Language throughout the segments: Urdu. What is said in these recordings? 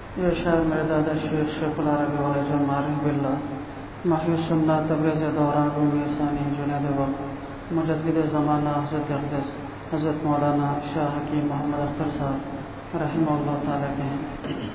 یہ شاعر میرے دادا شیخ العربی والد المعارف باللہ محی السنہ تبریز دوران رومی ثانی جنید وقت مجدد زمانہ حضرت اقدس حضرت مولانا شاہ حکیم محمد اختر صاحب رحمہ اللہ تعالیٰ کے ہیں۔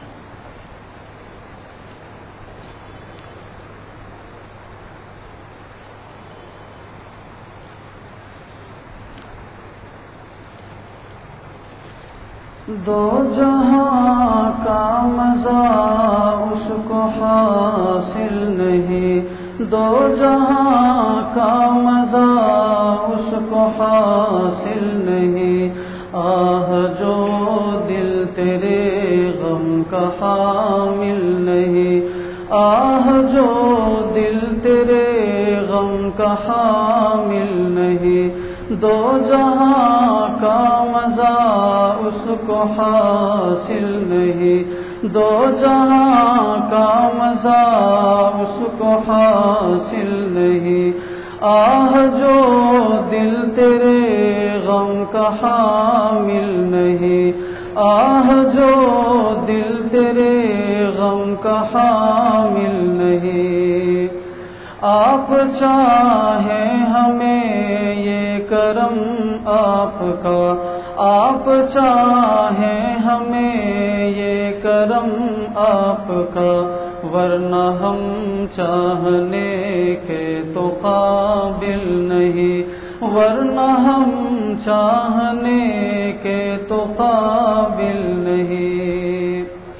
دو جہاں کا مزہ اس کو حاصل نہیں، دو جہاں کا مزہ اس کو حاصل نہیں، آہ جو دل تیرے غم کا حامل نہیں، آہ جو دل تیرے غم کا حامل نہیں، دو جہاں کا مزہ اس کو حاصل نہیں، دو جہاں کا مزہ اس کو حاصل نہیں، آہ جو دل تیرے غم کا حامل نہیں، آہ جو دل تیرے غم کا حامل نہیں، آپ چاہیں ہمیں یہ کرم آپ کا، آپ چاہیں ہمیں یہ کرم آپ کا، ورنہ ہم چاہنے کے تو قابل نہیں، ورنہ ہم چاہنے کے تو قابل نہیں،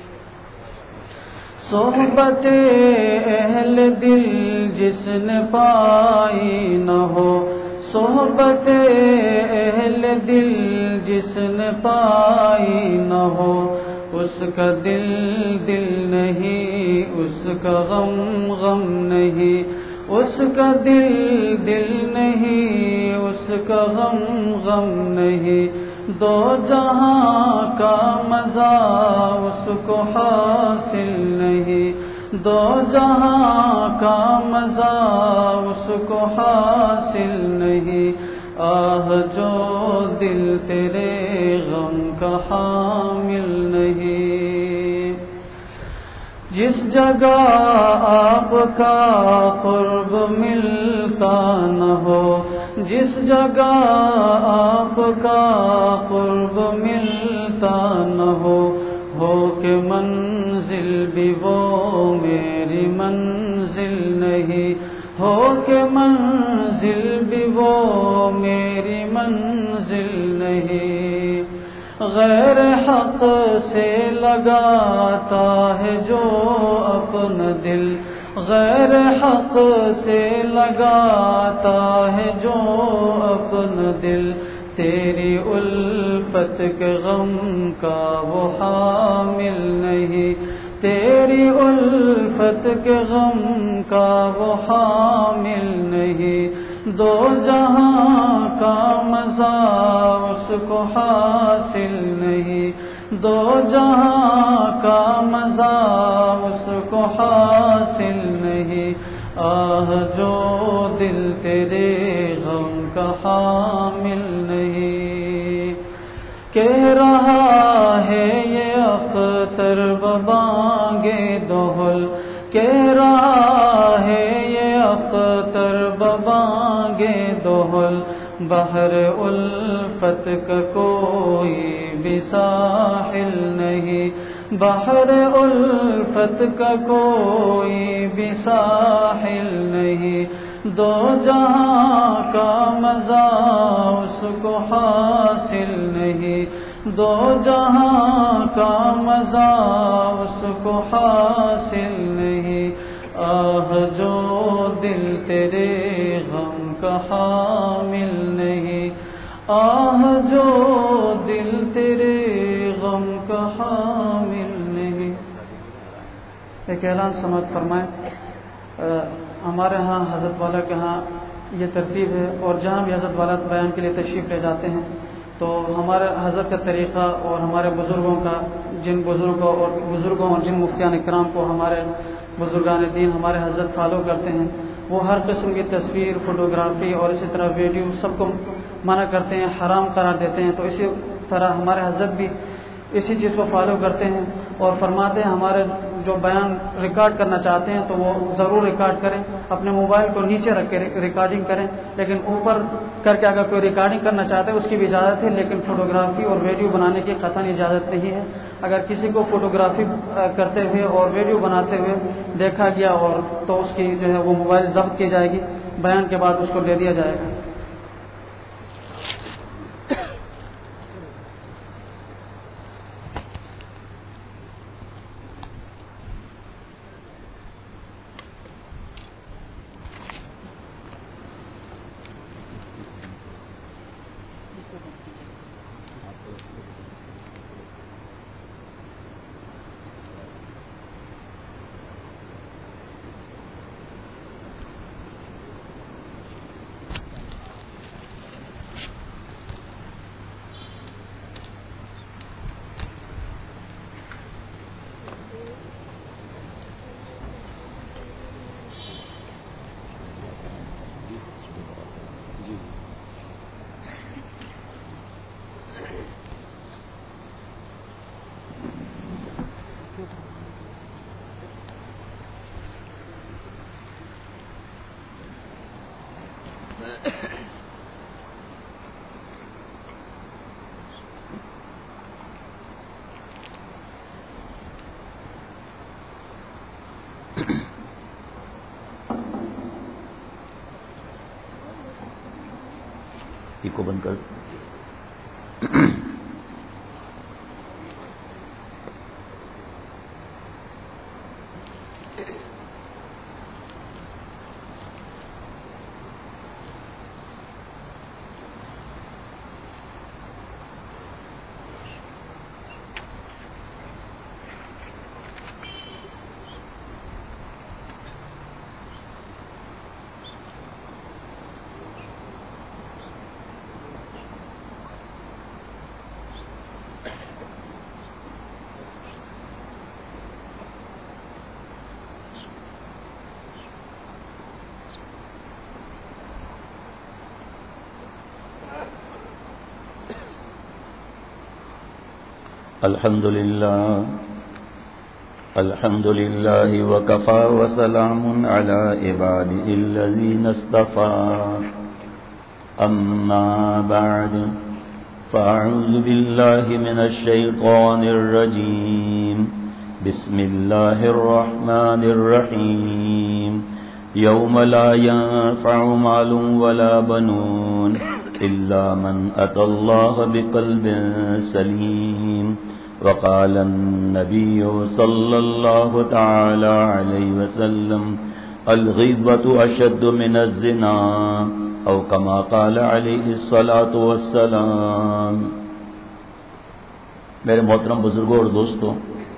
صحبت اہل دل جس نے پائی نہ ہو، صحبت اہل دل جس نے پائی نہ ہو، اس کا دل دل نہیں، اس کا غم غم نہیں، اس کا دل دل نہیں، اس کا غم غم نہیں، دو جہاں کا مزہ اس کو حاصل نہیں، دو جہاں کا مزہ اس کو حاصل نہیں، آہ جو دل تیرے غم کا حامل نہیں، جس جگہ آپ کا قرب ملتا نہ ہو، جس جگہ آپ کا قرب ملتا نہ ہو کہ منزل بھی وہ میری منزل نہیں، ہو کہ منزل بھی وہ میری منزل نہیں، غیر حق سے لگاتا ہے جو اپنا دل، غیر حق سے لگاتا ہے جو اپنا دل، تیری الفت کے غم کا وہ حامل نہیں، تیری الفت کے غم کا وہ حامل نہیں، دو جہاں کا مزہ اس کو حاصل نہیں، دو جہاں کا مزہ اس کو حاصل نہیں، آہ جو دل تیرے غم کا حامل نہیں، کہہ رہا ہے یہ اختر ببانگے دہل، کہہ رہا ہے یہ اختر ببانگے دہل، بحر الفت کا کوئی بھی ساحل نہیں، بحر الفت کا کوئی بھی ساحل نہیں، دو جہاں کا مزہ اس کو حاصل نہیں، دو جہاں کا مزہ اس کو حاصل نہیں، آہ جو دل تیرے غم کا حامل نہیں، آہ جو دل تیرے غم کا حامل نہیں۔ ایک اعلان سماعت فرمائیں، ہمارے ہاں حضرت والا کے ہاں یہ ترتیب ہے، اور جہاں بھی حضرت والا بیان کے لیے تشریف لے جاتے ہیں تو ہمارے حضرت کا طریقہ اور ہمارے بزرگوں کا، جن بزرگوں اور جن مفتیان کرام کو ہمارے بزرگان دین ہمارے حضرت فالو کرتے ہیں، وہ ہر قسم کی تصویر، فوٹوگرافی اور اسی طرح ویڈیو سب کو منع کرتے ہیں، حرام قرار دیتے ہیں، تو اسی طرح ہمارے حضرت بھی اسی چیز کو فالو کرتے ہیں اور فرماتے ہیں ہمارے جو بیان ریکارڈ کرنا چاہتے ہیں تو وہ ضرور ریکارڈ کریں، اپنے موبائل کو نیچے رکھ کے ریکارڈنگ کریں، لیکن اوپر کر کے اگر کوئی ریکارڈنگ کرنا چاہتے ہیں اس کی بھی اجازت ہے، لیکن فوٹوگرافی اور ویڈیو بنانے کی قطعاً اجازت نہیں ہے۔ اگر کسی کو فوٹوگرافی کرتے ہوئے اور ویڈیو بناتے ہوئے دیکھا گیا اور تو اس کی جو ہے وہ موبائل ضبط کی جائے گی، بیان کے بعد اس کو دے دیا جائے گا۔ کو بند کر الحمد لله وكفى وسلام على عباده الذين اصطفى أما بعد فأعوذ بالله من الشيطان الرجيم بسم الله الرحمن الرحيم يوم لا ينفع مال ولا بنون إلا من أتى الله بقلب سليم وقال النبي صلى الله تعالى عليه وسلم الغيبة أشد من الزنا أو كما قال عليه الصلاة والسلام۔ میرے محترم بزرگوں اور دوستوں،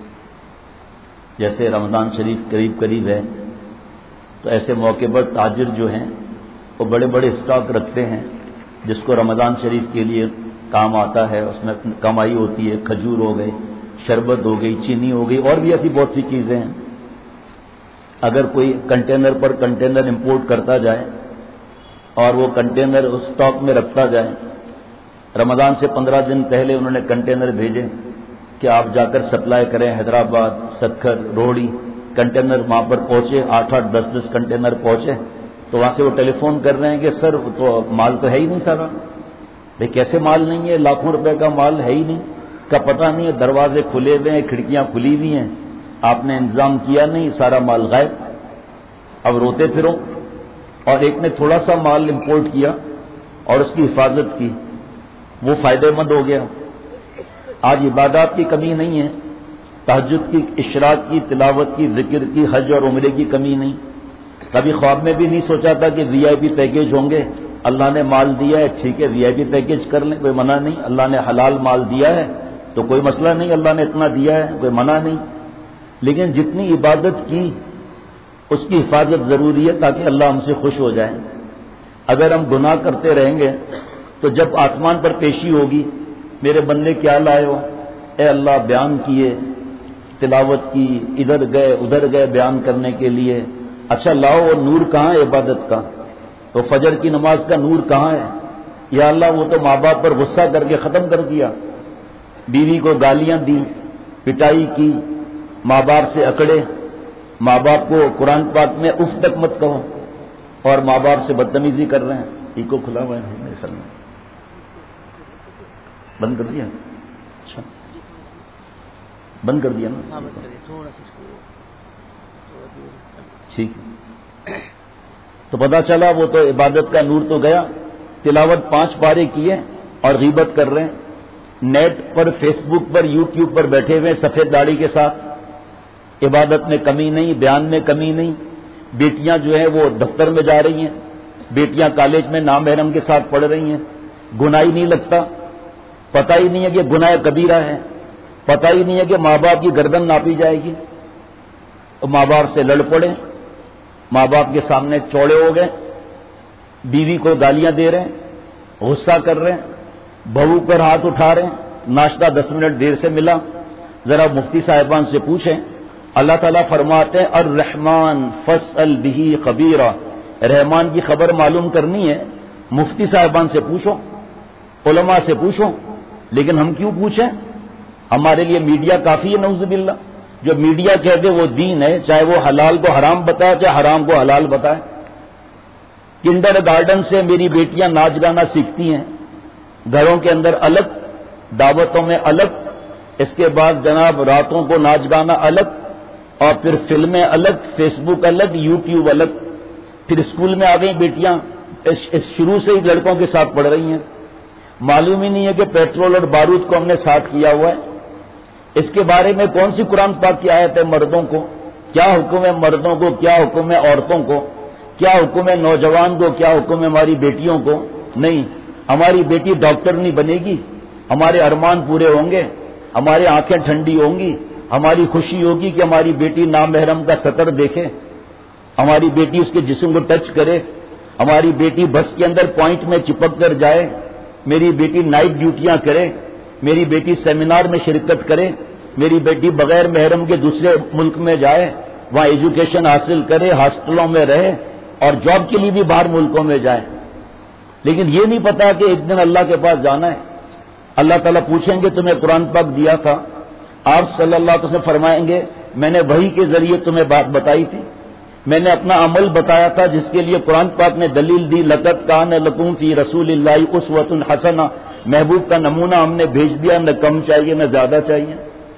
جیسے رمضان شریف قریب ہے تو ایسے موقع پر تاجر جو ہیں وہ بڑے بڑے اسٹاک رکھتے ہیں جس کو رمضان شریف کے لیے کام آتا ہے، اس میں کمائی ہوتی ہے۔ کھجور ہو گئی، شربت ہو گئی، چینی ہو گئی، اور بھی ایسی بہت سی چیزیں ہیں۔ اگر کوئی کنٹینر پر کنٹینر امپورٹ کرتا جائے اور وہ کنٹینر اس اسٹاک میں رکھتا جائے، رمضان سے 15 دن پہلے انہوں نے کنٹینر بھیجے کہ آپ جا کر سپلائی کریں حیدرآباد، سکھر، روڑی، کنٹینر وہاں پر پہنچے، 8-8 10-10 کنٹینر پہنچے تو وہاں سے وہ ٹیلی فون کر رہے ہیں کہ سر تو مال تو ہے ہی نہیں سارا۔ بھائی کیسے مال نہیں ہے؟ لاکھوں روپے کا مال ہے ہی نہیں، کا پتہ نہیں ہے، دروازے کھلے ہوئے ہیں، کھڑکیاں کھلی ہوئی ہیں، آپ نے انتظام کیا نہیں، سارا مال غائب۔ اب روتے پھرو۔ اور ایک نے تھوڑا سا مال امپورٹ کیا اور اس کی حفاظت کی، وہ فائدہ مند ہو گیا۔ آج عبادات کی کمی نہیں ہے، تہجد کی، اشراق کی، تلاوت کی، ذکر کی، حج اور عمرے کی کمی نہیں۔ کبھی خواب میں بھی نہیں سوچا تھا کہ وی آئی پی پیکج ہوں گے۔ اللہ نے مال دیا ہے، ٹھیک ہے، وی آئی پی پیکج کر لیں، کوئی منع نہیں۔ اللہ نے حلال مال دیا ہے تو کوئی مسئلہ نہیں، اللہ نے اتنا دیا ہے، کوئی منع نہیں۔ لیکن جتنی عبادت کی اس کی حفاظت ضروری ہے تاکہ اللہ ہم سے خوش ہو جائے۔ اگر ہم گناہ کرتے رہیں گے تو جب آسمان پر پیشی ہوگی، میرے بندے کیا لائے ہو؟ اے اللہ بیان کیے، تلاوت کی، ادھر گئے بیان کرنے کے لیے۔ اچھا لاؤ، وہ نور کہاں ہے عبادت کا؟ تو فجر کی نماز کا نور کہاں ہے؟ یا اللہ وہ تو ماں باپ پر غصہ کر کے ختم کر دیا۔ بیوی کو گالیاں دی، پٹائی کی، ماں باپ سے اکڑے، ماں باپ کو قرآن پاک میں اف تک مت کہو، اور ماں باپ سے بدتمیزی کر رہے ہیں. ایکو کھلا ہوا ہے میرے خیال میں، بند کر دیا؟ اچھا بند کر دیا نا، ٹھیک ہے. تو پتا چلا وہ تو عبادت کا نور تو گیا، تلاوت 5 پارے کیے اور غیبت کر رہے ہیں، نیٹ پر، فیس بک پر، یوٹیوب پر بیٹھے ہوئے سفید داڑھی کے ساتھ. عبادت میں کمی نہیں، بیان میں کمی نہیں. بیٹیاں جو ہیں وہ دفتر میں جا رہی ہیں، بیٹیاں کالج میں نامحرم کے ساتھ پڑھ رہی ہیں. گناہ ہی نہیں لگتا، پتہ ہی نہیں ہے کہ گناہ کبیرہ ہے، پتہ ہی نہیں ہے کہ ماں باپ کی گردن ناپی جائے گی. تو ماں باپ سے لڑ پڑے، ماں باپ کے سامنے چوڑے ہو گئے، بیوی کو گالیاں دے رہے ہیں، غصہ کر رہے ہیں، بہو پر ہاتھ اٹھا رہے ہیں. ناشتہ 10 منٹ دیر سے ملا. ذرا مفتی صاحبان سے پوچھیں، اللہ تعالیٰ فرماتے ہیں الرحمن فاسأل بہ خبیرا، رحمان کی خبر معلوم کرنی ہے مفتی صاحبان سے پوچھو، علماء سے پوچھو. لیکن ہم کیوں پوچھیں؟ ہمارے لیے میڈیا کافی ہے. نعوذ باللہ، جو میڈیا کہہ دے وہ دین ہے، چاہے وہ حلال کو حرام بتائے چاہے حرام کو حلال بتائے. کنڈر گارڈن سے میری بیٹیاں ناچ گانا سیکھتی ہیں، گھروں کے اندر الگ، دعوتوں میں الگ، اس کے بعد جناب راتوں کو ناچ گانا الگ، اور پھر فلمیں الگ، فیس بک الگ، یوٹیوب الگ. پھر اسکول میں آ گئی بیٹیاں، اس شروع سے ہی لڑکوں کے ساتھ پڑھ رہی ہیں. معلوم ہی نہیں ہے کہ پیٹرول اور بارود کو ہم نے ساتھ کیا ہوا ہے. اس کے بارے میں کون سی قرآن پاک کی آیت ہے؟ مردوں کو کیا حکم ہے، مردوں کو کیا حکم ہے، عورتوں کو کیا حکم ہے، نوجوان کو کیا حکم ہے، ہماری بیٹیوں کو؟ نہیں، ہماری بیٹی ڈاکٹر نہیں بنے گی، ہمارے ارمان پورے ہوں گے، ہماری آنکھیں ٹھنڈی ہوں گی، ہماری خوشی ہوگی کہ ہماری بیٹی نامحرم کا سطر دیکھے، ہماری بیٹی اس کے جسم کو ٹچ کرے، ہماری بیٹی بس کے اندر پوائنٹ میں چپک کر جائے، میری بیٹی نائٹ ڈیوٹیاں کرے، میری بیٹی سیمینار میں شرکت کرے، میری بیٹی بغیر محرم کے دوسرے ملک میں جائے، وہاں ایجوکیشن حاصل کرے، ہاسٹلوں میں رہے، اور جاب کے لیے بھی باہر ملکوں میں جائے. لیکن یہ نہیں پتا کہ ایک دن اللہ کے پاس جانا ہے. اللہ تعالیٰ پوچھیں گے تمہیں قرآن پاک دیا تھا؟ آپ صلی اللہ علیہ وسلم فرمائیں گے میں نے وحی کے ذریعے تمہیں بات بتائی تھی، میں نے اپنا عمل بتایا تھا جس کے لیے قرآن پاک نے دلیل دی. لقد کان لکم فی رسول اللہ اسوۃ حسنہ، محبوب کا نمونہ ہم نے بھیج دیا، نہ کم چاہیے نہ زیادہ چاہیے.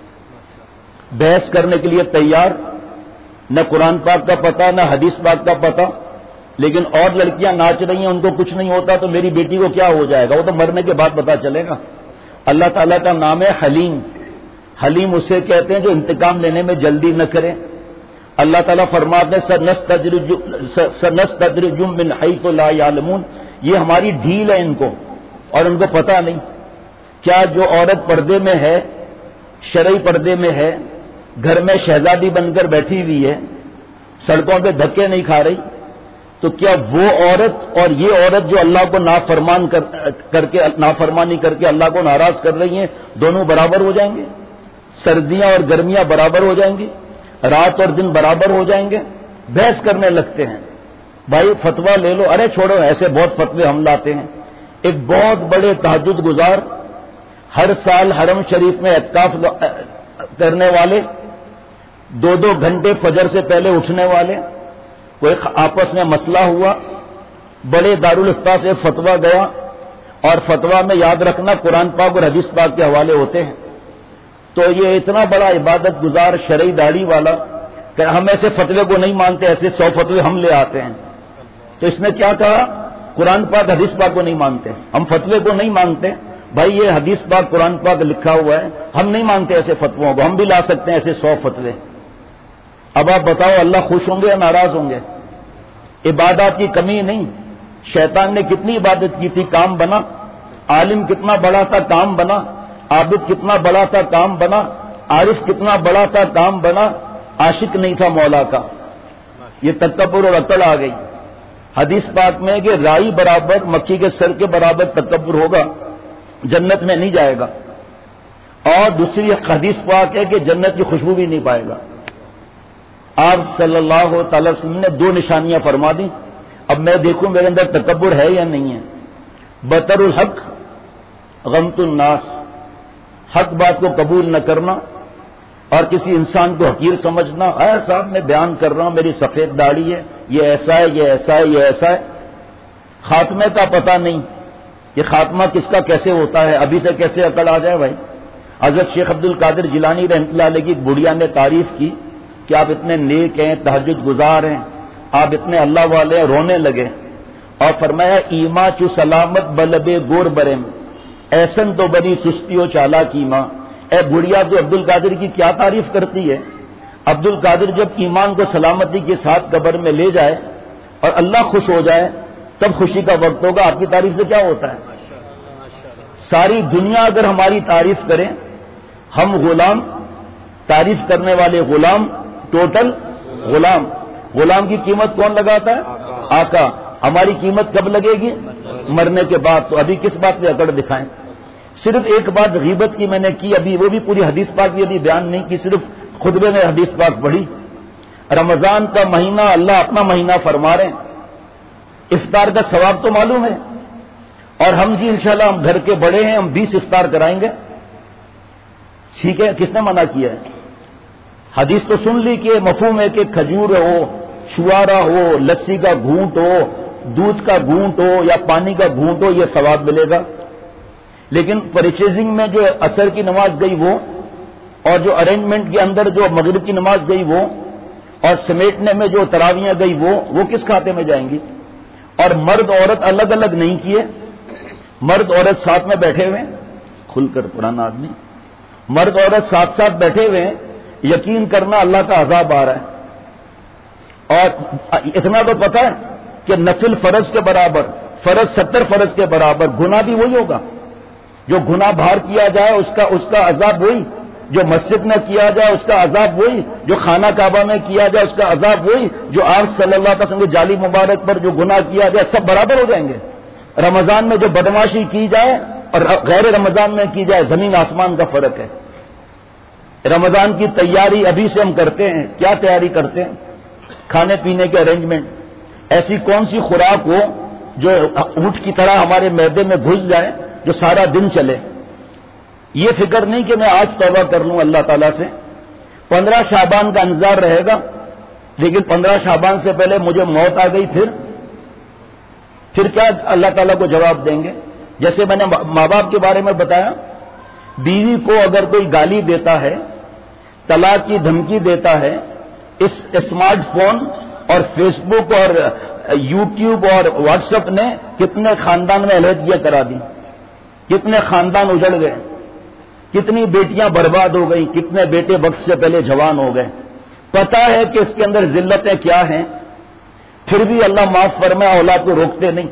بحث کرنے کے لیے تیار، نہ قرآن پاک کا پتہ نہ حدیث پاک کا پتہ. لیکن اور لڑکیاں ناچ رہی ہیں، ان کو کچھ نہیں ہوتا، تو میری بیٹی کو کیا ہو جائے گا؟ وہ تو مرنے کے بعد پتہ چلے گا. اللہ تعالیٰ کا نام ہے حلیم. حلیم اسے کہتے ہیں جو انتقام لینے میں جلدی نہ کرے. اللہ تعالیٰ فرماتے ہیں سنستدرجہم من حیث لا یعلمون، یہ ہماری ڈھیل ہے ان کو، اور ان کو پتہ نہیں. کیا جو عورت پردے میں ہے، شرعی پردے میں ہے، گھر میں شہزادی بن کر بیٹھی ہوئی ہے، سڑکوں پہ دھکے نہیں کھا رہی، تو کیا وہ عورت اور یہ عورت جو اللہ کو نافرمانی کر کے اللہ کو ناراض کر رہی ہیں، دونوں برابر ہو جائیں گے؟ سردیاں اور گرمیاں برابر ہو جائیں گی؟ رات اور دن برابر ہو جائیں گے؟ بحث کرنے لگتے ہیں. بھائی فتویٰ لے لو، ارے چھوڑو، ایسے بہت فتوے ہم لاتے ہیں. ایک بہت بڑے تہجد گزار، ہر سال حرم شریف میں اعتکاف کرنے والے، 2 گھنٹے فجر سے پہلے اٹھنے والے، کوئی آپس میں مسئلہ ہوا، بڑے دارالافتاء سے فتویٰ گیا، اور فتویٰ میں یاد رکھنا قرآن پاک اور حدیث پاک کے حوالے ہوتے ہیں. تو یہ اتنا بڑا عبادت گزار شرعی داڑھی والا کہ ہم ایسے فتوے کو نہیں مانتے، ایسے 100 فتوے ہم لے آتے ہیں. تو اس نے کیا کہا؟ قرآن پاک حدیث پاک کو نہیں مانتے، ہم فتوے کو نہیں مانتے. بھائی یہ حدیث پاک قرآن پاک لکھا ہوا ہے، ہم نہیں مانتے ایسے فتووں کو، ہم بھی لا سکتے ہیں ایسے 100 فتوے. اب آپ بتاؤ اللہ خوش ہوں گے یا ناراض ہوں گے؟ عبادات کی کمی نہیں. شیطان نے کتنی عبادت کی تھی، کام بنا. عالم کتنا بڑا تھا، کام بنا. عابد کتنا بڑا تھا، کام بنا. عارف کتنا بڑا تھا، کام بنا. عاشق نہیں تھا مولا کا. یہ تکبر اور عقل آ گئی. حدیث پاک میں کہ رائی برابر مکھی کے سر کے برابر تکبر ہوگا، جنت میں نہیں جائے گا. اور دوسری حدیث پاک ہے کہ جنت کی خوشبو بھی نہیں پائے گا. آپ صلی اللہ تعالی وسلم نے 2 نشانیاں فرما دی. اب میں دیکھوں میرے اندر تکبر ہے یا نہیں ہے. بطر الحق غمت الناس، حق بات کو قبول نہ کرنا اور کسی انسان کو حقیر سمجھنا. صاحب میں بیان کر رہا ہوں میری سفید داڑھی ہے, یہ ایسا ہے, یہ ایسا ہے, یہ ایسا ہے. خاتمے کا پتہ نہیں کہ خاتمہ کس کا کیسے ہوتا ہے, ابھی سے کیسے عقل آ جائے بھائی. حضرت شیخ عبد القادر جیلانی رحمۃ اللہ علیہ کی بڑھیا نے تعریف کی کہ آپ اتنے نیک ہیں, تہجد گزار ہیں, آپ اتنے اللہ والے ہیں, رونے لگے اور فرمایا ایما چو سلامت بلبے گور برم ایسن تو بڑی چستی و چالا کی ماں. اے بڑھیا تو عبد القادر کی کیا تعریف کرتی ہے. عبد القادر جب ایمان کو سلامتی کے ساتھ قبر میں لے جائے اور اللہ خوش ہو جائے تب خوشی کا وقت ہوگا. آپ کی تعریف سے کیا ہوتا ہے؟ ساری دنیا اگر ہماری تعریف کرے, ہم غلام, تعریف کرنے والے غلام, ٹوٹل غلام. غلام کی قیمت کون لگاتا ہے؟ آقا. ہماری قیمت کب لگے گی؟ مرنے کے بعد. تو ابھی کس بات پہ اکڑ دکھائیں؟ صرف ایک بات غیبت کی میں نے کی ابھی, وہ بھی پوری حدیث پاک بھی ابھی بیان نہیں کی, صرف خطبے میں حدیث پاک پڑھی. رمضان کا مہینہ اللہ اپنا مہینہ فرما رہے ہیں, افطار کا ثواب تو معلوم ہے, اور ہم جی انشاءاللہ ہم گھر کے بڑے ہیں, ہم 20 افطار کرائیں گے. ٹھیک ہے, کس نے منع کیا ہے؟ حدیث تو سن لی کہ مفہوم ہے کہ کھجور ہو, چھوارا ہو, لسی کا گھونٹ ہو, دودھ کا گھونٹ ہو یا پانی کا گھونٹ ہو, یہ ثواب ملے گا. لیکن پرچیزنگ میں جو عصر کی نماز گئی وہ, اور جو ارینجمنٹ کے اندر جو مغرب کی نماز گئی وہ, اور سمیٹنے میں جو تراویاں گئی وہ کس کھاتے میں جائیں گی؟ اور مرد عورت الگ الگ نہیں کیے, مرد عورت ساتھ میں بیٹھے ہوئے, کھل کر پرانا آدمی, مرد عورت ساتھ ساتھ بیٹھے ہوئے ہیں. یقین کرنا اللہ کا عذاب آ رہا ہے. اور اتنا تو پتہ ہے کہ نفل فرض کے برابر, فرض 70 فرض کے برابر, گناہ بھی وہی ہوگا. جو گناہ باہر کیا جائے اس کا عذاب وہی, جو مسجد میں کیا جائے اس کا عذاب وہی, جو خانہ کعبہ میں کیا جائے اس کا عذاب وہی, جو آپ صلی اللہ علیہ وسلم کے جالی مبارک پر جو گناہ کیا جائے سب برابر ہو جائیں گے. رمضان میں جو بدماشی کی جائے اور غیر رمضان میں کی جائے زمین آسمان کا فرق ہے. رمضان کی تیاری ابھی سے ہم کرتے ہیں. کیا تیاری کرتے ہیں؟ کھانے پینے کے ارینجمنٹ. ایسی کون سی خوراک ہو جو اونٹ کی طرح ہمارے معدے میں گھس جائے, جو سارا دن چلے. یہ فکر نہیں کہ میں آج توبہ کر لوں اللہ تعالیٰ سے. 15 شعبان کا انتظار رہے گا, لیکن 15 شعبان سے پہلے مجھے موت آ گئی, پھر کیا اللہ تعالیٰ کو جواب دیں گے؟ جیسے میں نے ماں باپ کے بارے میں بتایا, بیوی کو اگر کوئی گالی دیتا ہے, طلاق کی دھمکی دیتا ہے, اس اسمارٹ فون اور فیس بک اور یوٹیوب اور واٹس ایپ نے کتنے خاندان میں علیحدگیاں کرا دی, کتنے خاندان اجڑ گئے, کتنی بیٹیاں برباد ہو گئی, کتنے بیٹے وقت سے پہلے جوان ہو گئے. پتا ہے کہ اس کے اندر ذلتیں کیا ہیں, پھر بھی اللہ معاف فرمائے اولاد کو روکتے نہیں.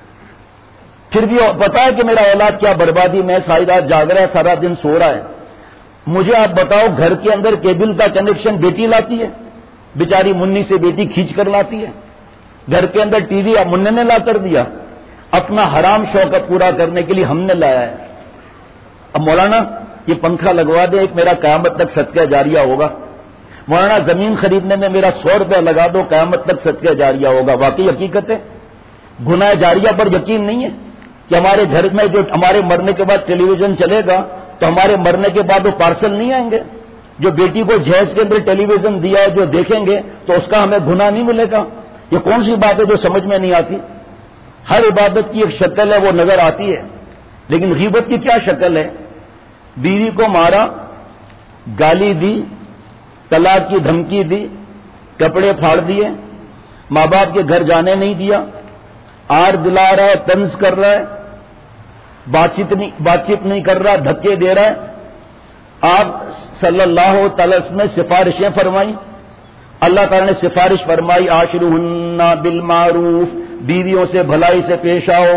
پھر بھی پتا ہے کہ میرا اولاد کیا بربادی میں ساری رات جاگ رہا ہے, سارا دن سو رہا ہے. مجھے آپ بتاؤ, گھر کے اندر کیبل کا کنیکشن بیٹی لاتی ہے, بیچاری منی سے بیٹی کھینچ کر لاتی ہے. گھر کے اندر ٹی وی منہ نے لا کر دیا, اپنا حرام شوق پورا کرنے کے لیے ہم نے لایا ہے. اب مولانا یہ پنکھا لگوا دے, ایک میرا قیامت تک صدقہ جاریہ ہوگا. مولانا زمین خریدنے میں میرا 100 روپے لگا دو, قیامت تک صدقہ جاریہ ہوگا. واقعی حقیقت ہے. گناہ جاریہ پر یقین نہیں ہے کہ ہمارے گھر میں جو ہمارے مرنے کے بعد ٹیلی ویژن چلے گا تو ہمارے مرنے کے بعد وہ پارسل نہیں آئیں گے. جو بیٹی کو جہیز کے اندر ٹیلی ویژن دیا ہے جو دیکھیں گے تو اس کا ہمیں گناہ نہیں ملے گا. یہ کون سی بات ہے جو سمجھ میں نہیں آتی؟ ہر عبادت کی ایک شکل ہے, وہ نظر آتی ہے, لیکن غیبت کی کیا شکل ہے؟ بیوی کو مارا, گالی دی, طلاق کی دھمکی دی, کپڑے پھاڑ دیے, ماں باپ کے گھر جانے نہیں دیا, آر دلا رہا ہے, طنز کر رہا ہے, بات چیت نہیں کر رہا, دھکے دے رہا ہے. آپ صلی اللہ تعالی وسلم نے سفارشیں فرمائی, اللہ تعالی نے سفارش فرمائی عاشرہن بالمعروف, بیویوں سے بھلائی سے پیش آؤ.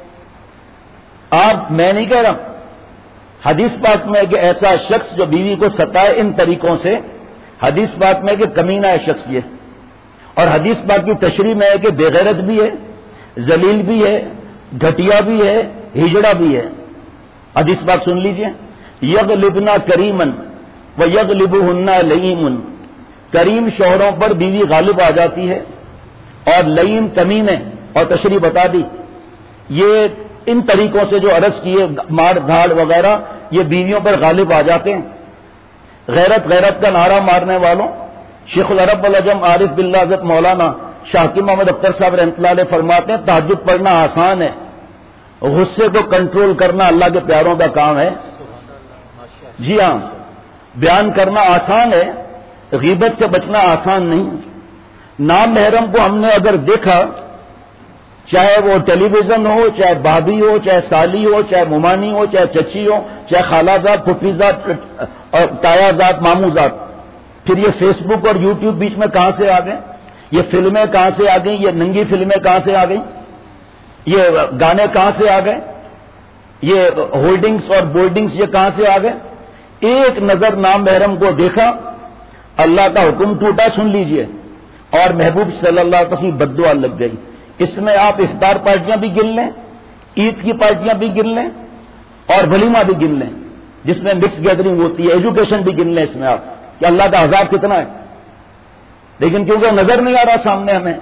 آپ, میں نہیں کہہ رہا, حدیث پاک میں کہ ایسا شخص جو بیوی کو ستائے ان طریقوں سے, حدیث پاک میں کہ کمینہ ہے شخص یہ. اور حدیث پاک کی تشریح میں ہے کہ بے غیرت بھی ہے, ذلیل بھی ہے, گھٹیا بھی ہے, ہجڑا بھی ہے. حدیث پاک سن لیجئے, یغلبنا کریمن و یغلبہن لئیم. کریم شوہروں پر بیوی غالب آ جاتی ہے, اور لئیم کمینے, اور تشریح بتا دی. یہ ان طریقوں سے جو عرض کیے, مار دھاڑ وغیرہ, یہ بیویوں پر غالب آ جاتے ہیں. غیرت غیرت کا نعرہ مارنے والوں شیخ العرب والعجم عارف باللہ حضرت مولانا شاہ حکیم محمد اختر صاحب رحمۃ اللہ علیہ فرماتے ہیں تہجد پڑھنا آسان ہے، غصے کو کنٹرول کرنا اللہ کے پیاروں کا کام ہے. جی ہاں، بیان کرنا آسان ہے، غیبت سے بچنا آسان نہیں. نام محرم کو ہم نے اگر دیکھا، چاہے وہ ٹیلی ویژن ہو، چاہے بھابھی ہو، چاہے سالی ہو، چاہے ممانی ہو، چاہے چچی ہو، چاہے خالہ زاد، پھپھی زاد اور تایا زاد، ماموں زاد، پھر یہ فیس بک اور یوٹیوب بیچ میں کہاں سے آ گئے؟ یہ فلمیں کہاں سے آ گئیں؟ یہ ننگی فلمیں کہاں سے آ گئیں؟ یہ گانے کہاں سے آ گئے؟ یہ ہولڈنگز اور بورڈنگز یہ کہاں سے آ گئے؟ ایک نظر نام محرم کو دیکھا، اللہ کا حکم ٹوٹا، سن لیجئے، اور محبوب صلی اللہ علیہ وسلم بد دعا لگ گئی. اس میں آپ افطار پارٹیاں بھی گن لیں، عید کی پارٹیاں بھی گن لیں، اور ولیمہ بھی گن لیں جس میں مکس گیدرنگ ہوتی ہے، ایجوکیشن بھی گن لیں اس میں آپ کہ اللہ کا عذاب کتنا ہے. لیکن کیونکہ نظر نہیں آ رہا سامنے ہمیں،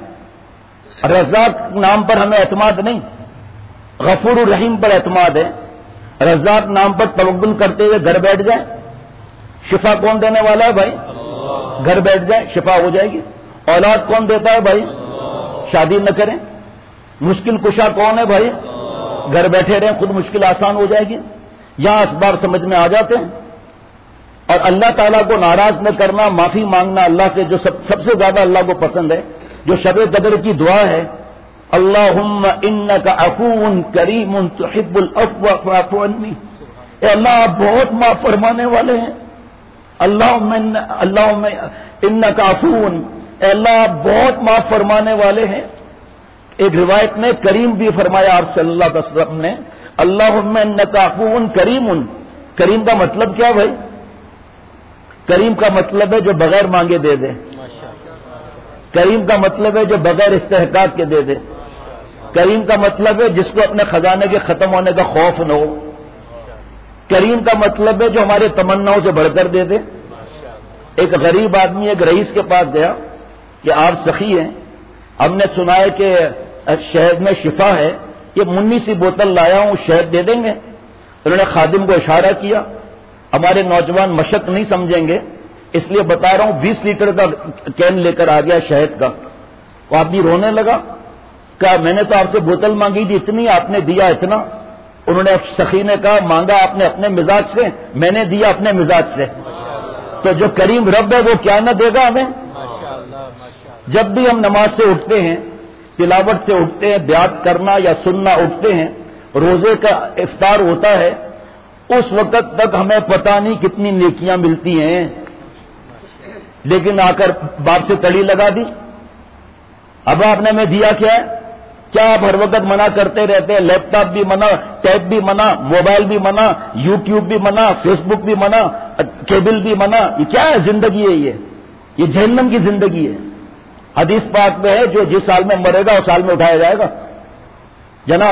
رزاق نام پر ہمیں اعتماد نہیں، غفور الرحیم پر اعتماد ہے. رزاق نام پر توکل کرتے ہوئے گھر بیٹھ جائیں. شفا کون دینے والا ہے بھائی؟ گھر بیٹھ جائیں شفا ہو جائے گی. اولاد کون دیتا ہے بھائی؟ شادی نہ کریں. مشکل کشا کون ہے بھائی؟ گھر بیٹھے رہیں، خود مشکل آسان ہو جائے گی. یہاں اسباب سمجھ میں آ جاتے ہیں. اور اللہ تعالیٰ کو ناراض نہ کرنا، معافی مانگنا اللہ سے، جو سب سے زیادہ اللہ کو پسند ہے، جو شب قدر کی دعا ہے، اللہم انک عفو کریم تحب العفو فاعف عنی. اے اللہ آپ بہت معاف فرمانے والے ہیں. اللہم انک عفو، اے اللہ آپ بہت معاف فرمانے والے ہیں. ایک روایت میں کریم بھی فرمایا آپ صلی اللہ علیہ وسلم نے، اللہم انک عفو کریم. کریم کا مطلب کیا بھائی؟ کریم کا مطلب ہے جو بغیر مانگے دے دے. کریم کا مطلب ہے جو بغیر استحقاق کے دے دے. کریم کا مطلب ہے جس کو اپنے خزانے کے ختم ہونے کا خوف نہ ہو. کریم کا مطلب ہے جو ہمارے تمناؤں سے بڑھ کر دے دے. ایک غریب آدمی ایک رئیس کے پاس گیا کہ آپ سخی ہیں، ہم نے سنا ہے کہ شہد میں شفا ہے، یہ منی سی بوتل لایا ہوں، شہد دے دیں گے؟ انہوں نے خادم کو اشارہ کیا. ہمارے نوجوان مشق نہیں سمجھیں گے اس لیے بتا رہا ہوں، 20 لیٹر کا کین لے کر آ گیا شہد کا. وہ آدمی رونے لگا، کہا میں نے تو آپ سے بوتل مانگی تھی اتنی، آپ نے دیا اتنا. انہوں نے سخی نے کہا مانگا آپ نے اپنے مزاج سے، میں نے دیا اپنے مزاج سے. تو جو کریم رب ہے وہ کیا نہ دے گا ہمیں. جب بھی ہم نماز سے اٹھتے ہیں، تلاوت سے اٹھتے ہیں، بیعت کرنا یا سننا اٹھتے ہیں، روزے کا افطار ہوتا ہے، اس وقت تک ہمیں پتہ نہیں کتنی نیکیاں ملتی ہیں، لیکن آ کر باپ سے تڑی لگا دی. اب آپ نے ہمیں دیا کیا ہے؟ کیا آپ ہر وقت منع کرتے رہتے ہیں؟ لیپ ٹاپ بھی منع، ٹیب بھی منع، موبائل بھی منع، یوٹیوب بھی منع، فیس بک بھی منع، کیبل بھی منع. یہ کیا ہے زندگی ہے؟ یہ جہنم کی زندگی ہے. حدیث پاک میں ہے جو جس سال میں مرے گا اس سال میں اٹھایا جائے گا. جناب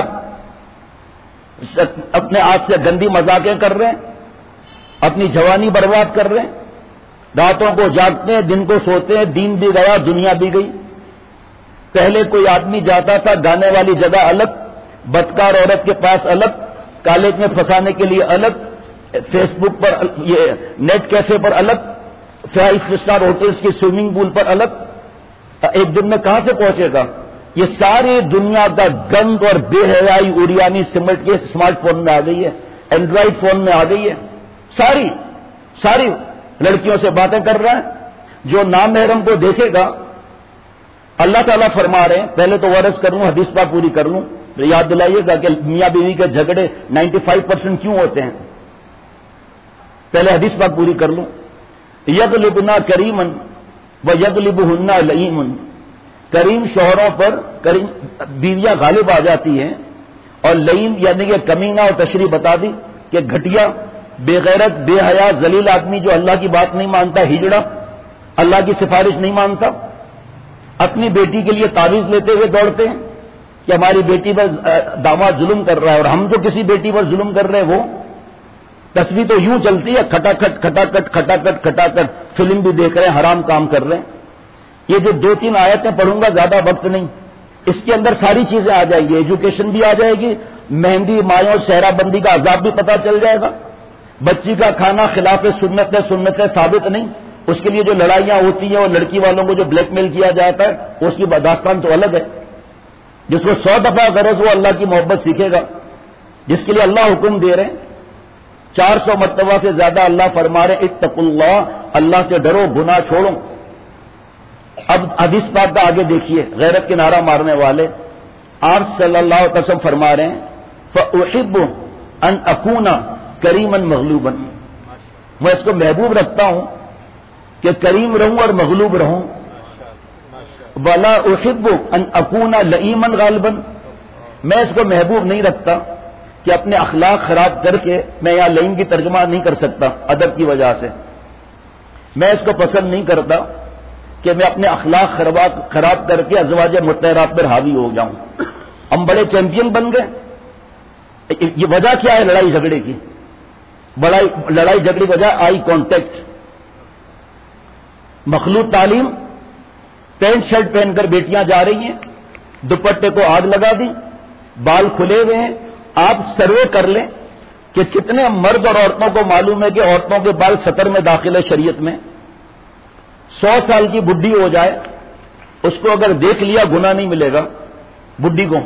اپنے آپ سے گندی مذاقیں کر رہے ہیں، اپنی جوانی برباد کر رہے ہیں، راتوں کو جاگتے ہیں، دن کو سوتے ہیں، دین بھی گیا دنیا بھی گئی. پہلے کوئی آدمی جاتا تھا گانے والی جگہ الگ، بدکار عورت کے پاس الگ، کالج میں پھنسانے کے لیے الگ، فیس بک پر یہ نیٹ کیفے پر الگ، 5 اسٹار ہوٹلز کی سوئمنگ پول پر الگ. ایک دن میں کہاں سے پہنچے گا؟ یہ ساری دنیا کا گند اور بے حیائی اوریانی سمٹ کے اسمارٹ فون میں آ گئی ہے، اینڈرائڈ فون میں آ گئی ہے. ساری لڑکیوں سے باتیں کر رہا ہے. جو نامحرم کو دیکھے گا، اللہ تعالیٰ فرما رہے ہیں، پہلے تو ورث کر لوں، حدیث پاک پوری کر لوں، یاد دلائیے گا کہ میاں بیوی کے جھگڑے 95% کیوں ہوتے ہیں. پہلے حدیث پاک پوری کر لوں. یغلبنا کریمن ویغلبہن لئیم. کریم شوہروں پر کریم بیویاں غالب آ جاتی ہیں، اور لئیم یعنی کہ کمینہ اور تشریح بتا دی کہ گھٹیا، بے غیرت، بے حیا، ذلیل آدمی جو اللہ کی بات نہیں مانتا، ہجڑا، اللہ کی سفارش نہیں مانتا. اپنی بیٹی کے لیے تعویذ لیتے ہوئے دوڑتے ہیں کہ ہماری بیٹی پر داماد ظلم کر رہا ہے، اور ہم تو کسی بیٹی پر ظلم کر رہے ہیں. وہ تصویر تو یوں چلتی ہے، کھٹاکھٹ کھٹاکھٹ کھٹاکھٹ کھٹاکھٹ، فلم بھی دیکھ رہے ہیں، حرام کام کر رہے ہیں. یہ جو 2-3 آیتیں پڑھوں گا، زیادہ وقت نہیں، اس کے اندر ساری چیزیں آ جائیں گی. ایجوکیشن بھی آ جائے گی، مہندی مایوں شہرہ بندی کا عذاب بھی پتہ چل جائے گا، بچی کا کھانا خلاف سنت ہے، سنت سے ثابت نہیں، اس کے لیے جو لڑائیاں ہوتی ہیں اور لڑکی والوں کو جو بلیک میل کیا جاتا ہے اس کی داستان تو الگ ہے. جس کو 100 دفعہ غرض وہ اللہ کی محبت سیکھے گا، جس کے لیے اللہ حکم دے رہے ہیں 400 مرتبہ سے زیادہ اللہ فرما رہے اتقوا اللہ، اللہ سے ڈرو، گناہ چھوڑو. اب حدیث پاک کا آگے دیکھیے، غیرت کے نعرہ مارنے والے آپ صلی اللہ علیہ وسلم فرما رہے ہیں فأحب ان اکون کریما مغلوبا، میں اس کو محبوب رکھتا ہوں کہ کریم رہوں اور مغلوب رہوں. ولا احب ان اکون لئیما غالبا، میں اس کو محبوب نہیں رکھتا کہ اپنے اخلاق خراب کر کے، میں یہاں لئیم کی ترجمہ نہیں کر سکتا ادب کی وجہ سے، میں اس کو پسند نہیں کرتا کہ میں اپنے اخلاق خراب کر کے ازواج مطہرات پر حاوی ہو جاؤں. ہم بڑے چیمپئن بن گئے. یہ وجہ کیا ہے لڑائی جھگڑے کی؟ لڑائی جھگڑے کی وجہ آئی کانٹیکٹ. مخلوط تعلیم، پینٹ شرٹ پہن کر بیٹیاں جا رہی ہیں، دوپٹے کو آگ لگا دی، بال کھلے ہوئے ہیں. آپ سروے کر لیں کہ کتنے مرد اور عورتوں کو معلوم ہے کہ عورتوں کے بال سطر میں داخل ہے شریعت میں. 100 سال کی بڈھی ہو جائے، اس کو اگر دیکھ لیا گناہ نہیں ملے گا بڈھی کو،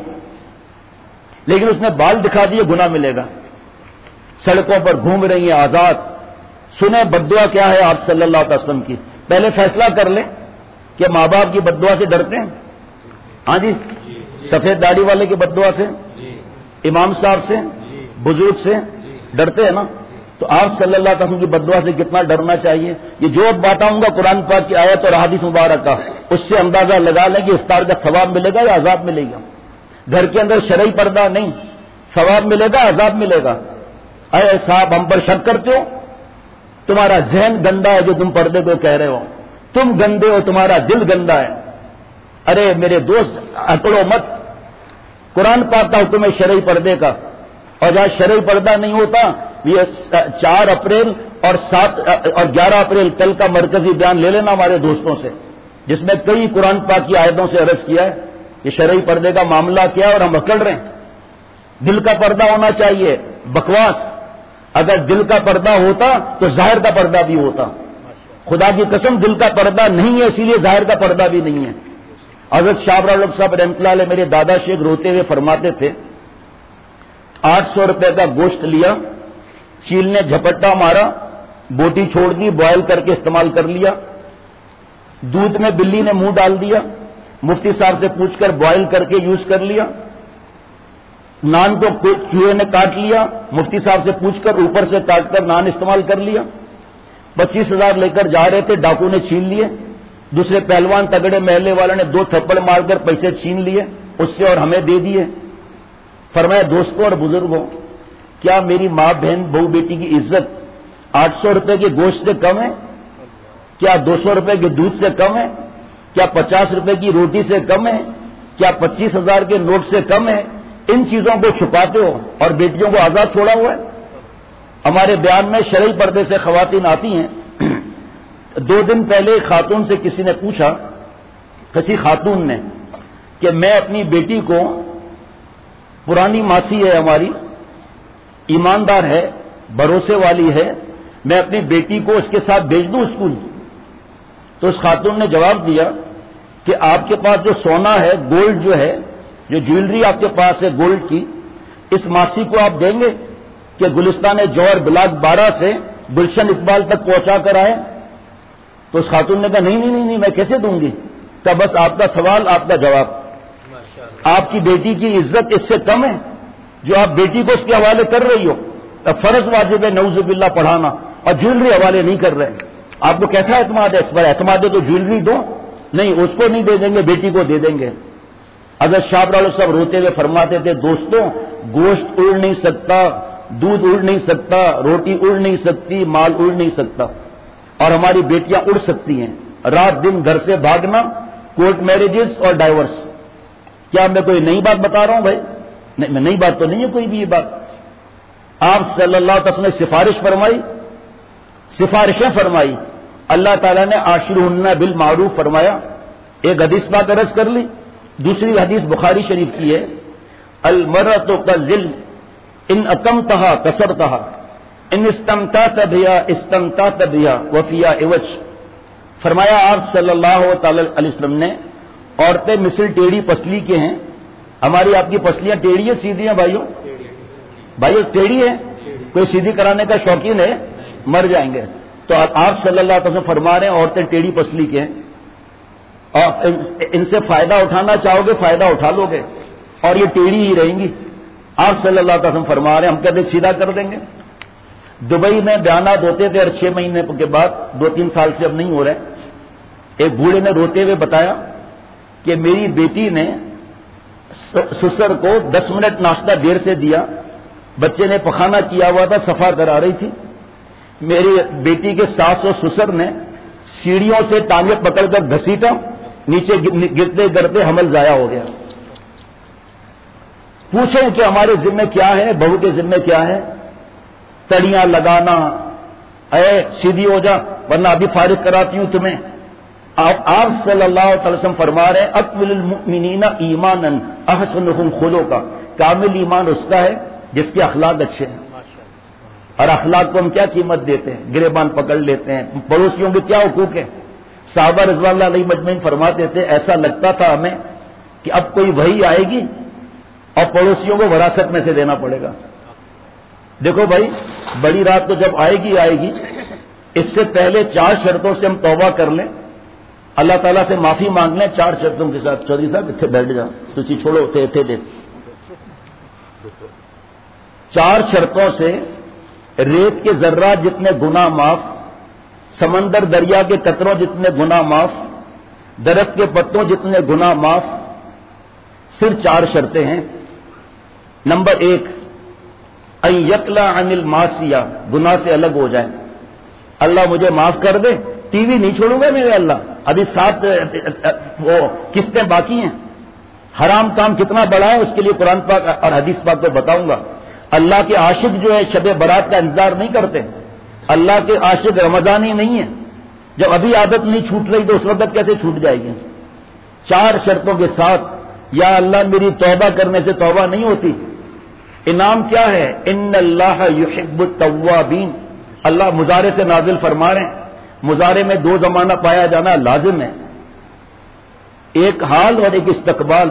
لیکن اس نے بال دکھا دیے گناہ ملے گا. سڑکوں پر گھوم رہی ہیں آزاد. سنیں بددعا کیا ہے آپ صلی اللہ علیہ وسلم کی. پہلے فیصلہ کر لیں کہ ماں باپ کی بددعا سے ڈرتے ہیں؟ ہاں جی، سفید داڑھی والے کی بددعا سے، امام صاحب سے، بزرگ سے ڈرتے ہیں نا؟ تو آپ صلی اللہ علیہ وسلم کی بددعا سے کتنا ڈرنا چاہیے. یہ جو بتاؤں گا قرآن پاک کی آیت اور حدیث مبارک کا، اس سے اندازہ لگا لیں کہ افطار کا ثواب ملے گا یا عذاب ملے گا. گھر کے اندر شرعی پردہ نہیں، ثواب ملے گا عذاب ملے گا. اے صاحب ہم پر شک کرتے ہو؟ تمہارا ذہن گندا ہے جو تم پردے کو کہہ رہے ہو، تم گندے ہو، تمہارا دل گندا ہے. ارے میرے دوست اکڑو مت. قرآن پاک کا حکم ہے شرعی پردے کا، اور جہاں شرعی پردہ نہیں ہوتا، یہ 4 اپریل اور 11 اپریل کل کا مرکزی بیان لے لینا ہمارے دوستوں سے، جس میں کئی قرآن پاک کی آیتوں سے عرض کیا ہے یہ شرعی پردے کا معاملہ کیا ہے اور ہم اکڑ رہے ہیں. دل کا پردہ ہونا چاہیے. بکواس. اگر دل کا پردہ ہوتا تو ظاہر کا پردہ بھی ہوتا. خدا کی قسم دل کا پردہ نہیں ہے، اسی لیے ظاہر کا پردہ بھی نہیں ہے. حضرت شاہ ابراہیم صاحب رحمۃ اللہ علیہ میرے دادا شیخ روتے ہوئے فرماتے تھے 800 روپے کا گوشت لیا، چیل نے جھپٹا مارا، بوٹی چھوڑ دی، بوائل کر کے استعمال کر لیا. دودھ میں بلی نے منہ ڈال دیا، مفتی صاحب سے پوچھ کر بوائل کر کے یوز کر لیا. نان کو چوہے نے کاٹ لیا، مفتی صاحب سے پوچھ کر اوپر سے کاٹ کر نان استعمال کر لیا. 25,000 لے کر جا رہے تھے، ڈاکو نے چھین لیے. دوسرے پہلوان تگڑے محلے والوں نے 2 تھپڑ مار کر پیسے چھین لیے اس سے اور ہمیں دے دیے. فرمایا دوستوں اور بزرگوں، کیا میری ماں بہن بہو بیٹی کی عزت 800 روپے کے گوشت سے کم ہے؟ کیا 200 روپے کے دودھ سے کم ہے؟ کیا 50 روپے کی روٹی سے کم ہے؟ کیا 25,000 کے نوٹ سے کم ہے؟ ان چیزوں کو چھپاتے ہو اور بیٹیوں کو آزاد چھوڑا ہوا ہے. ہمارے بیان میں شرعی پردے سے خواتین آتی ہیں. 2 دن پہلے خاتون سے کسی نے پوچھا، کسی خاتون نے، کہ میں اپنی بیٹی کو، پرانی ماسی ہے ہماری، ایماندار ہے، بھروسے والی ہے، میں اپنی بیٹی کو اس کے ساتھ بھیج دوں اسکول؟ تو اس خاتون نے جواب دیا کہ آپ کے پاس جو سونا ہے، گولڈ جو ہے، جو جیولری آپ کے پاس ہے گولڈ کی، اس ماسی کو آپ دیں گے کہ گلستان جوہر بلاک 12 سے گلشن اقبال تک پہنچا کر آئے؟ تو اس خاتون نے کہا نہیں میں کیسے دوں گی. کہ بس آپ کا سوال آپ کا جواب. آپ کی بیٹی کی عزت اس سے کم ہے جو آپ بیٹی کو اس کے حوالے کر رہی ہو؟ فرض واجب ہے نعوذ باللہ پڑھانا، اور جیولری حوالے نہیں کر رہے. آپ کو کیسا اعتماد ہے اس پر؟ اعتماد ہے تو جیولری دو. نہیں، اس کو نہیں دے دیں گے، بیٹی کو دے دیں گے. حضرت شاہ ابراہیم صاحب روتے ہوئے فرماتے تھے دوستوں، گوشت اڑ نہیں سکتا، دودھ اڑ نہیں سکتا، روٹی اڑ نہیں سکتی، مال اڑ نہیں سکتا، اور ہماری بیٹیاں اڑ سکتی ہیں. رات دن گھر سے بھاگنا، کورٹ میرجز اور ڈائیورس. کیا میں کوئی نئی بات بتا رہا ہوں بھائی؟ نہیں، نئی بات تو نہیں ہے کوئی بھی یہ بات. آپ صلی اللہ علیہ وسلم نے سفارشیں فرمائی. اللہ تعالیٰ نے عاشرہن بالمعروف فرمایا. ایک حدیث بات عرض کر لی. دوسری حدیث بخاری شریف کی ہے، المرأۃ کالظل ان اقمتها کسرتها. ان استمتعت بها استمتعت بها وفيها عوج. فرمایا آپ صلی اللہ تعالی علیہ وسلم نے عورتیں مثل ٹیڑھی پسلی کے ہیں. ہماری آپ کی پسلیاں ٹیڑھی ہیں سیدھی ہیں بھائیوں؟ بھائیوں ٹیڑھی ہے. کوئی سیدھی کرانے کا شوقین ہے؟ مر جائیں گے. تو آپ صلی اللہ علیہ وسلم فرما رہے ہیں عورتیں ٹیڑھی پسلی کے ہیں اور ان سے فائدہ اٹھانا چاہو گے فائدہ اٹھا لو گے اور یہ ٹیڑھی ہی رہیں گی. آپ صلی اللہ علیہ وسلم فرما رہے ہیں ہم کہتے سیدھا کر دیں گے. دبئی میں بیانات ہوتے تھے اور 6 مہینے کے بعد 2-3 سال سے اب نہیں ہو رہے. ایک بوڑھے نے روتے ہوئے بتایا کہ میری بیٹی نے سسر کو 10 منٹ ناشتہ دیر سے دیا. بچے نے پخانہ کیا ہوا تھا صفا کرا رہی تھی. میری بیٹی کے ساس و سسر نے سیڑھیوں سے ٹانگیں پکڑ کر گھسیٹا, نیچے گرتے گرتے حمل ضائع ہو گیا. پوچھیں کہ ہمارے ذمے کیا ہے, بہو کے ذمے کیا ہے؟ تڑیاں لگانا, اے سیدھی ہو جا ورنہ ابھی فارغ کراتی ہوں تمہیں. آپ صلی اللہ علیہ وسلم فرما رہے ہیں اکمل المؤمنین ایمانا احسنہم خلقا. کامل ایمان اس کا ہے جس کے اخلاق اچھے ہیں. اور اخلاق کو ہم کیا قیمت دیتے ہیں؟ گریبان پکڑ لیتے ہیں. پڑوسیوں کے کیا حقوق ہیں؟ صحابہ رضوان اللہ علیہ مجمعین فرماتے تھے ایسا لگتا تھا ہمیں کہ اب کوئی وحی آئے گی اور پڑوسیوں کو وراثت میں سے دینا پڑے گا. دیکھو بھائی بڑی رات تو جب آئے گی اس سے پہلے 4 شرطوں سے ہم توبہ کر لیں, اللہ تعالیٰ سے معافی مانگ لیں 4 شرطوں کے ساتھ. چودھری صاحب اتنے بیٹھ جاؤ, تھی چھوڑو تھے دے. 4 شرطوں سے ریت کے ذرات جتنے گناہ معاف, سمندر دریا کے قطروں جتنے گناہ معاف, درخت کے پتوں جتنے گناہ معاف. صرف 4 شرطیں ہیں. نمبر 1 ان یکلا عن المعصیہ, گناہ سے الگ ہو جائے. اللہ مجھے معاف کر دے, ٹی وی نہیں چھوڑوں گا میرے اللہ, ابھی 7 وہ قسطیں باقی ہیں. حرام کام کتنا بڑا ہے اس کے لیے قرآن پاک اور حدیث پاک کو بتاؤں گا. اللہ کے عاشق جو ہے شب برات کا انتظار نہیں کرتے. اللہ کے عاشق رمضانی نہیں ہے. جب ابھی عادت نہیں چھوٹ رہی تو اس وقت کیسے چھوٹ جائے گی؟ 4 شرطوں کے ساتھ. یا اللہ میری توبہ کرنے سے توبہ نہیں ہوتی. انعام کیا ہے؟ ان اللہ یحب التوابین. اللہ مضارع سے نازل فرما رہے ہیں. مضارع میں 2 زمانہ پایا جانا لازم ہے, ایک حال اور ایک استقبال.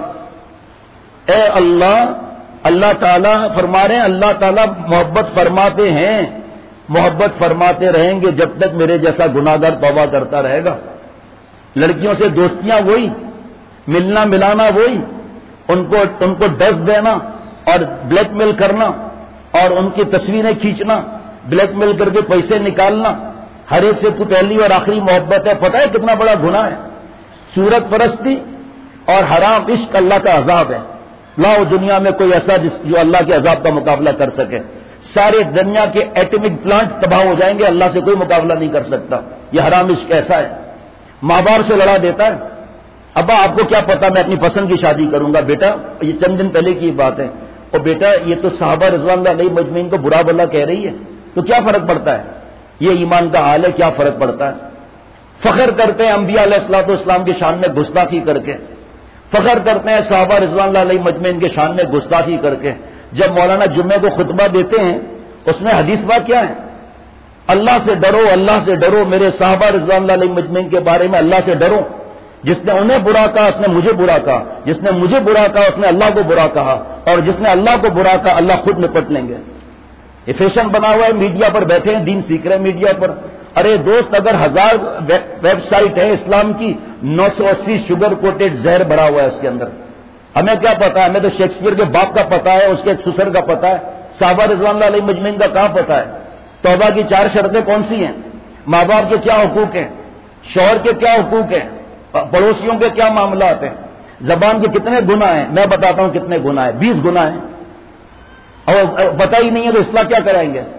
اے اللہ, اللہ تعالیٰ فرما رہے ہیں اللہ تعالیٰ محبت فرماتے ہیں, محبت فرماتے رہیں گے جب تک میرے جیسا گناہگار توبہ کرتا رہے گا. لڑکیوں سے دوستیاں وہی, ملنا ملانا وہی, ان کو ڈس دینا اور بلیک میل کرنا اور ان کی تصویریں کھینچنا, بلیک میل کر کے پیسے نکالنا. ہر ایک سے تو پہلی اور آخری محبت ہے. پتہ ہے کتنا بڑا گناہ ہے؟ صورت پرستی اور حرام عشق اللہ کا عذاب ہے. لاؤ دنیا میں کوئی ایسا جو اللہ کے عذاب کا مقابلہ کر سکے. سارے دنیا کے ایٹمک پلانٹ تباہ ہو جائیں گے, اللہ سے کوئی مقابلہ نہیں کر سکتا. یہ حرام عشق ایسا ہے, ماں باپ سے لڑا دیتا ہے. ابا آپ کو کیا پتا میں اپنی پسند کی شادی کروں گا؟ بیٹا یہ چند دن پہلے کی بات ہے. اور بیٹا یہ تو صحابہ رضوان اللہ علیہ مجمعین کو برا بلا کہہ رہی ہے, تو کیا فرق پڑتا ہے؟ یہ ایمان کا حال ہے, کیا فرق پڑتا ہے؟ فخر کرتے ہیں انبیاء علیہ الصلوۃ والسلام کے شان میں گستاخی کر کے, فخر کرتے ہیں صحابہ رضوان اللہ علیہ مجمعین کے شان میں گستاخی کر کے. جب مولانا جمعے کو خطبہ دیتے ہیں اس میں حدیث بات کیا ہے؟ اللہ سے ڈرو, اللہ سے ڈرو, میرے صحابہ رضوان اللہ علیہ مجمعین کے بارے میں اللہ سے ڈرو. جس نے انہیں برا کہا اس نے مجھے برا کہا, جس نے مجھے برا کہا اس نے اللہ کو برا کہا, اور جس نے اللہ کو برا کہا اللہ خود نپٹ لیں گے. یہ فیشن بنا ہوا ہے, میڈیا پر بیٹھے ہیں دین سیکھ رہے ہیں میڈیا پر. ارے دوست اگر 1000 ویب سائٹ ہے اسلام کی, 980 شوگر کوٹڈ زہر بھرا ہوا ہے اس کے اندر. ہمیں کیا پتا ہے؟ ہمیں تو شیکسپیئر کے باپ کا پتا ہے, اس کے سسر کا پتا ہے, صحابہ رضوان اللہ علیہ مجمعین کا کہاں پتا ہے؟ توبہ کی 4 شرطیں کون سی ہیں؟ ماں باپ کے کیا حقوق ہیں؟ شوہر کے کیا حقوق ہیں؟ پڑوسیوں کے کیا معاملات ہیں؟ زبان کے کتنے گناہ ہیں؟ میں بتاتا ہوں کتنے گناہ ہیں. 20 گناہ ہیں. اور پتہ ہی نہیں ہے تو اصلاح کیا کرائیں گے؟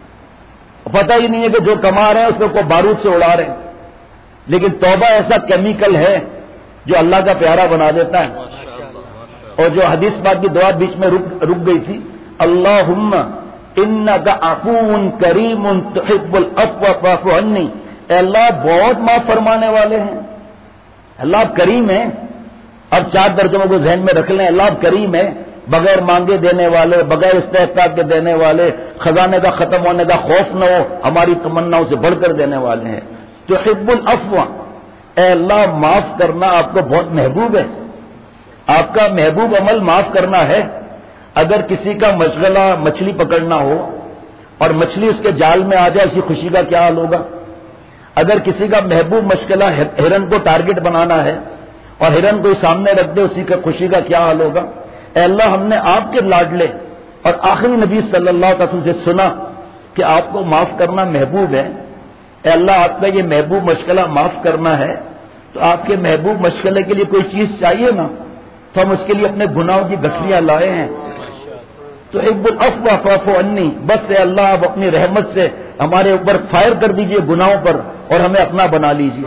پتہ ہی نہیں ہے کہ جو کما رہے ہیں اس کو بارود سے اڑا رہے ہیں. لیکن توبہ ایسا کیمیکل ہے جو اللہ کا پیارا بنا دیتا ہے. اور جو حدیث پاک کی دعا بیچ میں رک گئی تھی, اللہم انک عفو کریم تحب العفو فاعف عنی. اے اللہ بہت معاف فرمانے والے ہیں, اللہ آپ کریم ہیں. اب 4 درجوں کو ذہن میں رکھ لیں, اللہ آپ کریم ہے, بغیر مانگے دینے والے، بغیر استحقاق کے دینے والے، خزانے کا ختم ہونے کا خوف نہ ہو، ہماری تمناؤں سے بڑھ کر دینے والے ہیں۔ تحب العفو، اے اللہ معاف کرنا آپ کو بہت محبوب ہے، آپ کا محبوب عمل معاف کرنا ہے۔ اگر کسی کا مشغلہ مچھلی پکڑنا ہو اور مچھلی اس کے جال میں آ جائے، اسی خوشی کا کیا حال ہوگا؟ اگر کسی کا محبوب مشغلہ ہرن کو ٹارگٹ بنانا ہے اور ہرن کو سامنے رکھ دے، اسی کا خوشی کا کیا حال ہوگا؟ اے اللہ ہم نے آپ کے لاڈلے اور آخری نبی صلی اللہ علیہ وسلم سے سنا کہ آپ کو معاف کرنا محبوب ہے، اے اللہ آپ کا یہ محبوب مشغلہ معاف کرنا ہے، تو آپ کے محبوب مشغلے کے لیے کوئی چیز چاہیے نا، تو ہم اس کے لیے اپنے گناہوں کی گٹھلیاں لائے ہیں۔ تو حب العفو فاعف عنی، بس اے اللہ آپ اپنی رحمت سے ہمارے اوپر فائر کر دیجئے گناہوں پر اور ہمیں اپنا بنا لیجئے۔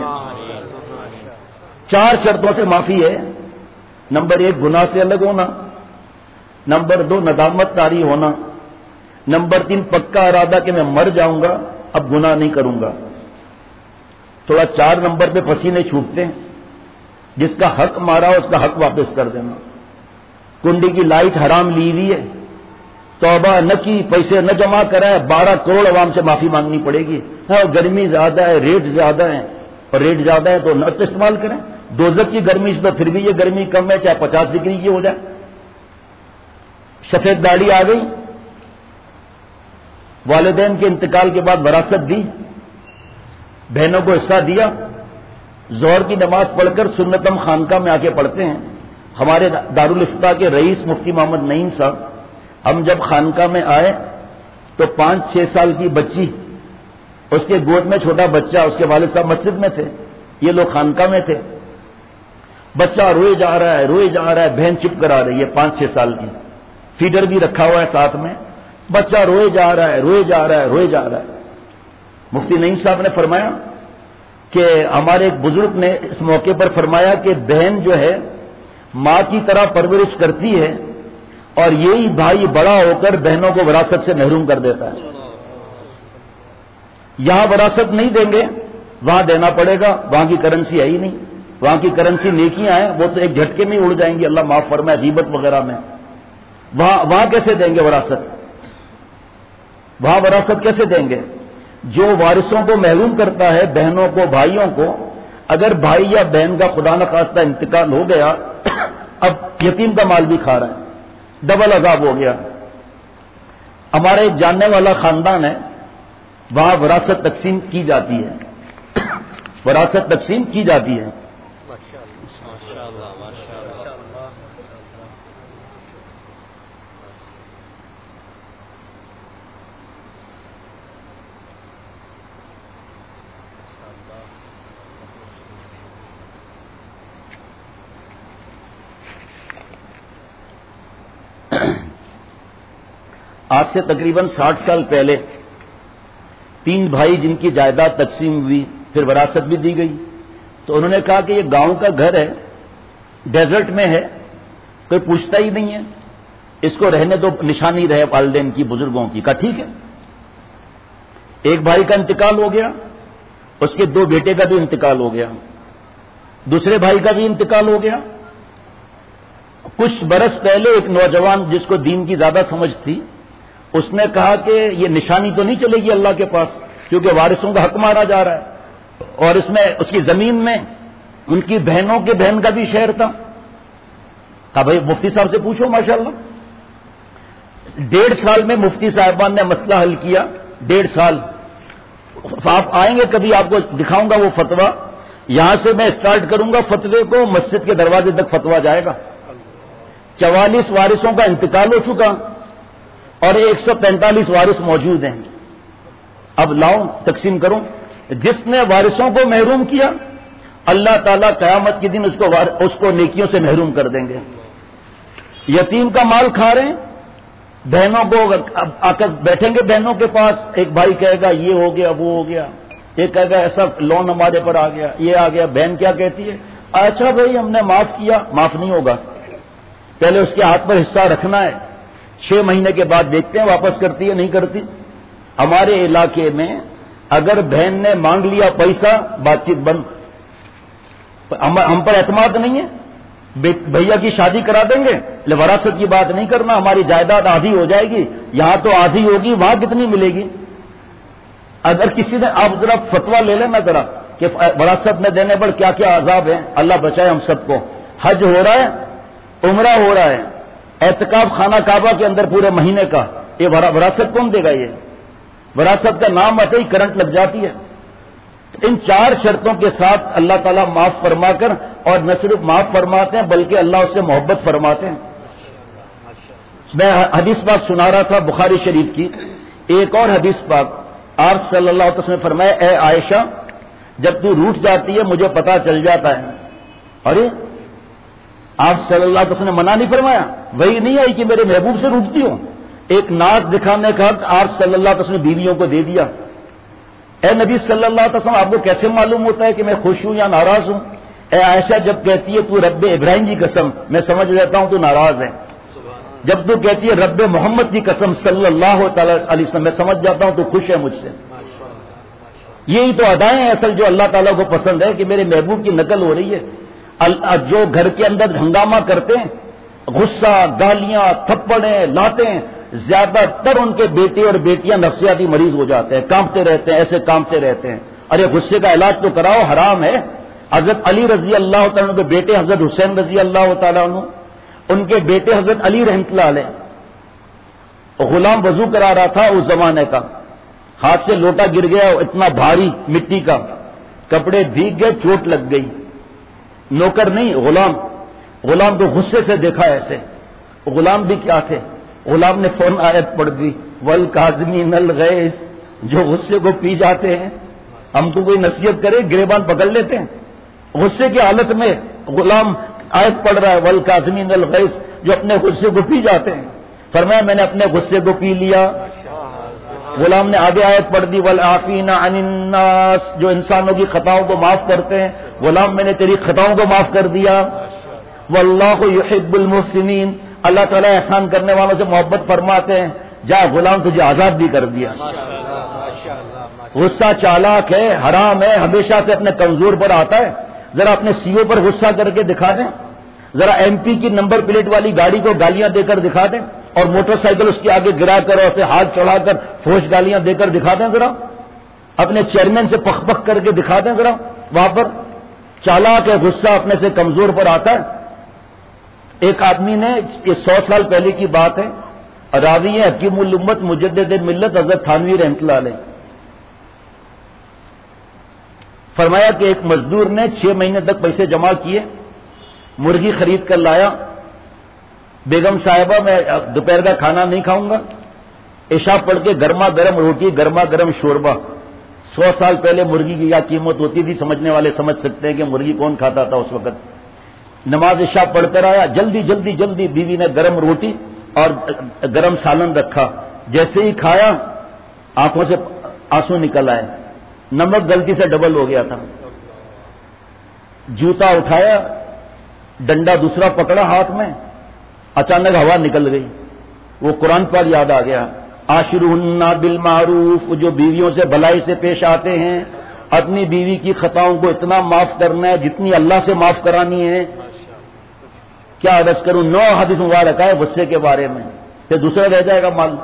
4 شرطوں سے معافی ہے۔ نمبر 1 گناہ سے الگ ہونا، نمبر 2 ندامت طاری ہونا، نمبر 3 پکا ارادہ کہ میں مر جاؤں گا اب گناہ نہیں کروں گا۔ تھوڑا 4 نمبر پہ پسینے چھوٹتے ہیں، جس کا حق مارا اس کا حق واپس کر دینا۔ کنڈی کی لائٹ حرام لی ہوئی ہے، توبہ نہ کی، پیسے نہ جمع کرائے، 12 کروڑ عوام سے معافی مانگنی پڑے گی۔ ہاں گرمی زیادہ ہے، ریٹ زیادہ ہے، اور ریٹ زیادہ ہے تو نفت استعمال کریں۔ دوزخ کی گرمی سے تو پھر بھی یہ گرمی کم ہے، چاہے 50 ڈگری کی ہو جائے۔ سفید داڑھی آ گئی، والدین کے انتقال کے بعد وراثت دی، بہنوں کو حصہ دیا، ظہر کی نماز پڑھ کر سنتم خانقاہ میں آ کے پڑھتے ہیں۔ ہمارے دارالافتاء کے رئیس مفتی محمد نعیم صاحب، ہم جب خانقاہ میں آئے تو 5-6 سال کی بچی، اس کے گود میں چھوٹا بچہ، اس کے والد صاحب مسجد میں تھے، یہ لوگ خانقاہ میں تھے۔ بچہ روئے جا رہا ہے، روئے جا رہا ہے، بہن چپ کرا رہی ہے 5-6 سال کی، فیڈر بھی رکھا ہوا ہے ساتھ میں، بچہ روئے جا رہا ہے، روئے جا رہا ہے، روئے جا رہا ہے۔ مفتی نعیم صاحب نے فرمایا کہ ہمارے ایک بزرگ نے اس موقع پر فرمایا کہ بہن جو ہے ماں کی طرح پرورش کرتی ہے، اور یہی بھائی بڑا ہو کر بہنوں کو وراثت سے محروم کر دیتا ہے۔ یہاں وراثت نہیں دیں گے، وہاں دینا پڑے گا، وہاں کی کرنسی ہے ہی نہیں، وہاں کی کرنسی نیکیاں ہیں، وہ تو ایک جھٹکے میں اڑ جائیں گی، اللہ معاف فرمائے، غیبت وغیرہ میں۔ وہاں کیسے دیں گے وراثت؟ وہاں وراثت کیسے دیں گے؟ جو وارثوں کو محروم کرتا ہے، بہنوں کو، بھائیوں کو، اگر بھائی یا بہن کا خدا نخواستہ انتقال ہو گیا، اب یتیم کا مال بھی کھا رہا ہے، ڈبل عذاب ہو گیا۔ ہمارے ایک جاننے والا خاندان ہے، وہاں وراثت تقسیم کی جاتی ہے، وراثت تقسیم کی جاتی ہے۔ آج سے تقریباً 60 سال پہلے 3 بھائی جن کی جائیداد تقسیم ہوئی، پھر وراثت بھی دی گئی، تو انہوں نے کہا کہ یہ گاؤں کا گھر ہے، ڈیزرٹ میں ہے، کوئی پوچھتا ہی نہیں ہے، اس کو رہنے دو، نشانی رہے والدین کی، بزرگوں کی۔ کہا ٹھیک ہے۔ ایک بھائی کا انتقال ہو گیا، اس کے 2 بیٹے کا بھی انتقال ہو گیا، دوسرے بھائی کا بھی انتقال ہو گیا۔ کچھ برس پہلے ایک نوجوان جس کو دین کی زیادہ سمجھ تھی، اس نے کہا کہ یہ نشانی تو نہیں چلے گی اللہ کے پاس، کیونکہ وارثوں کا حق مارا جا رہا ہے، اور اس میں اس کی زمین میں ان کی بہنوں کے بہن کا بھی شیئر تھا۔ کہا بھائی مفتی صاحب سے پوچھو، ماشاءاللہ۔ 1.5 سال میں مفتی صاحبان نے مسئلہ حل کیا، 1.5 سال۔ آپ آئیں گے کبھی، آپ کو دکھاؤں گا وہ فتویٰ، یہاں سے میں اسٹارٹ کروں گا فتوے کو، مسجد کے دروازے تک فتویٰ جائے گا۔ 44 وارثوں کا انتقال ہو چکا اور 145 وارث موجود ہیں۔ اب لاؤ تقسیم کروں۔ جس نے وارثوں کو محروم کیا، اللہ تعالیٰ قیامت کے دن اس کو نیکیوں سے محروم کر دیں گے۔ یتیم کا مال کھا رہے ہیں، بہنوں کو آ کر بیٹھیں گے بہنوں کے پاس، ایک بھائی کہے گا یہ ہو گیا، وہ ہو گیا، ایک کہے گا ایسا لون ہمارے پر آ گیا، یہ آ گیا۔ بہن کیا کہتی ہے؟ اچھا بھائی ہم نے معاف کیا۔ معاف نہیں ہوگا، پہلے اس کے ہاتھ پر حصہ رکھنا ہے، 6 مہینے کے بعد دیکھتے ہیں واپس کرتی ہے نہیں کرتی۔ ہمارے علاقے میں اگر بہن نے مانگ لیا پیسہ، بات چیت بند۔ ہم پر اعتماد نہیں ہے، بھیا کی شادی کرا دیں گے، وراثت کی بات نہیں کرنا، ہماری جائیداد آدھی ہو جائے گی، یہاں تو آدھی ہوگی، وہاں کتنی ملے گی؟ اگر کسی نے، آپ ذرا فتوا لے لینا ذرا کہ وراثت میں دینے پر کیا کیا عذاب ہیں، اللہ بچائے ہم سب کو۔ حج ہو رہا ہے، عمرہ ہو رہا ہے، اعتکاف خانہ کعبہ کے اندر پورے مہینے کا، یہ وراثت کون دے گا؟ یہ وراثت کا نام آتے ہی کرنٹ لگ جاتی ہے۔ ان 4 شرطوں کے ساتھ اللہ تعالیٰ معاف فرما کر، اور نہ صرف معاف فرماتے ہیں بلکہ اللہ اس سے محبت فرماتے ہیں۔ میں حدیث پاک سنا رہا تھا بخاری شریف کی، ایک اور حدیث پاک، آپ صلی اللہ علیہ وسلم نے فرمایا، اے عائشہ جب تو روٹھ جاتی ہے مجھے پتا چل جاتا ہے۔ ارے آپ صلی اللہ علیہ وسلم نے منع نہیں فرمایا، وہی نہیں آئی کہ میرے محبوب سے روٹھتی ہوں؟ ایک ناز دکھانے کا حق آپ صلی اللہ علیہ وسلم نے بیویوں کو دے دیا۔ اے نبی صلی اللہ علیہ وسلم آپ کو کیسے معلوم ہوتا ہے کہ میں خوش ہوں یا ناراض ہوں؟ اے عائشہ جب کہتی ہے تو رب ابراہیم کی قسم، میں سمجھ لیتا ہوں تو ناراض ہے۔ جب تو کہتی ہے رب محمد کی قسم صلی اللہ تعالی علیہ وسلم، میں سمجھ جاتا ہوں تو خوش ہے مجھ سے۔ یہی تو ادائیں ہیں اصل جو اللہ تعالیٰ کو پسند ہے، کہ میرے محبوب کی نقل ہو رہی ہے۔ جو گھر کے اندر ہنگامہ کرتے ہیں، غصہ، گالیاں، تھپڑیں لاتے ہیں، زیادہ تر ان کے بیٹے اور بیٹیاں نفسیاتی مریض ہو جاتے ہیں، کانپتے رہتے ہیں، ایسے کانپتے رہتے ہیں۔ ارے غصے کا علاج تو کراؤ، حرام ہے۔ حضرت علی رضی اللہ تعالیٰ عنہ کے بیٹے حضرت حسین رضی اللہ تعالیٰ عنہ، ان کے بیٹے حضرت علی رحمۃ اللہ علیہ، غلام وضو کرا رہا تھا اس زمانے کا، ہاتھ سے لوٹا گر گیا، اتنا بھاری مٹی کا، کپڑے بھیگ گئے، چوٹ لگ گئی۔ نوکر نہیں، غلام کو غصے سے دیکھا ایسے۔ غلام بھی کیا تھے، غلام نے فوراً آیت پڑھ دی، والکاظمین الغیظ، جو غصے کو پی جاتے ہیں۔ ہم کو کوئی نصیحت کرے گریبان پکڑ لیتے ہیں، غصے کی حالت میں غلام آیت پڑھ رہا ہے، والکاظمین الغیظ، جو اپنے غصے کو پی جاتے ہیں۔ فرمایا میں نے اپنے غصے کو پی لیا۔ غلام نے آگے آیت پڑھ دی، والعافین عن الناس، جو انسانوں کی خطاؤں کو معاف کرتے ہیں۔ غلام میں نے تیری خطاؤں کو معاف کر دیا۔ واللہ یحب المحسنین، اللہ تعالیٰ احسان کرنے والوں سے محبت فرماتے ہیں۔ جا غلام تجھے آزاد بھی کر دیا۔ غصہ چالاک ہے، حرام ہے، ہمیشہ سے اپنے کمزور پر آتا ہے۔ ذرا اپنے سیو پر غصہ کر کے دکھا دیں، ذرا ایم پی کی نمبر پلیٹ والی گاڑی کو گالیاں دے کر دکھا دیں، اور موٹر سائیکل اس کے آگے گرا کر اور اسے ہاتھ چڑھا کر فوش گالیاں دے کر دکھا دیں، ذرا اپنے چیئرمین سے پخ پخ کر کے دکھا دیں ذرا وہاں پر۔ چالاک ہے، غصہ اپنے سے کمزور پر آتا ہے۔ ایک آدمی نے، یہ 100 سال پہلے کی بات ہے، راوی ہے حکیم الامت مجدد ملت حضرت تھانوی رحمۃ اللہ علیہ، فرمایا کہ ایک مزدور نے 6 مہینے تک پیسے جمع کیے، مرغی خرید کر لایا، بیگم صاحبہ میں دوپہر کا کھانا نہیں کھاؤں گا، عشاء پڑھ کے گرما گرم روٹی، گرما گرم شوربہ۔ 100 سال پہلے مرغی کی کیا قیمت ہوتی تھی، سمجھنے والے سمجھ سکتے ہیں کہ مرغی کون کھاتا تھا اس وقت۔ نماز عشاء پڑھ کر آیا، جلدی جلدی جلدی بیوی نے گرم روٹی اور گرم سالن رکھا، جیسے ہی کھایا آنکھوں سے آنسو نکل آئے، نمک غلطی سے ڈبل ہو گیا تھا۔ جوتا اٹھایا، ڈنڈا دوسرا پکڑا ہاتھ میں، اچانک ہوا نکل گئی، وہ قرآن پر یاد آ گیا، عاشرہن بالمعروف، جو بیویوں سے بھلائی سے پیش آتے ہیں، اپنی بیوی کی خطاؤں کو اتنا معاف کرنا ہے جتنی اللہ سے معاف کرانی ہے۔ کیا عرض کروں، 9 حدیث مبارک ہے غصے کے بارے میں، پھر دوسرا رہ جائے گا مال۔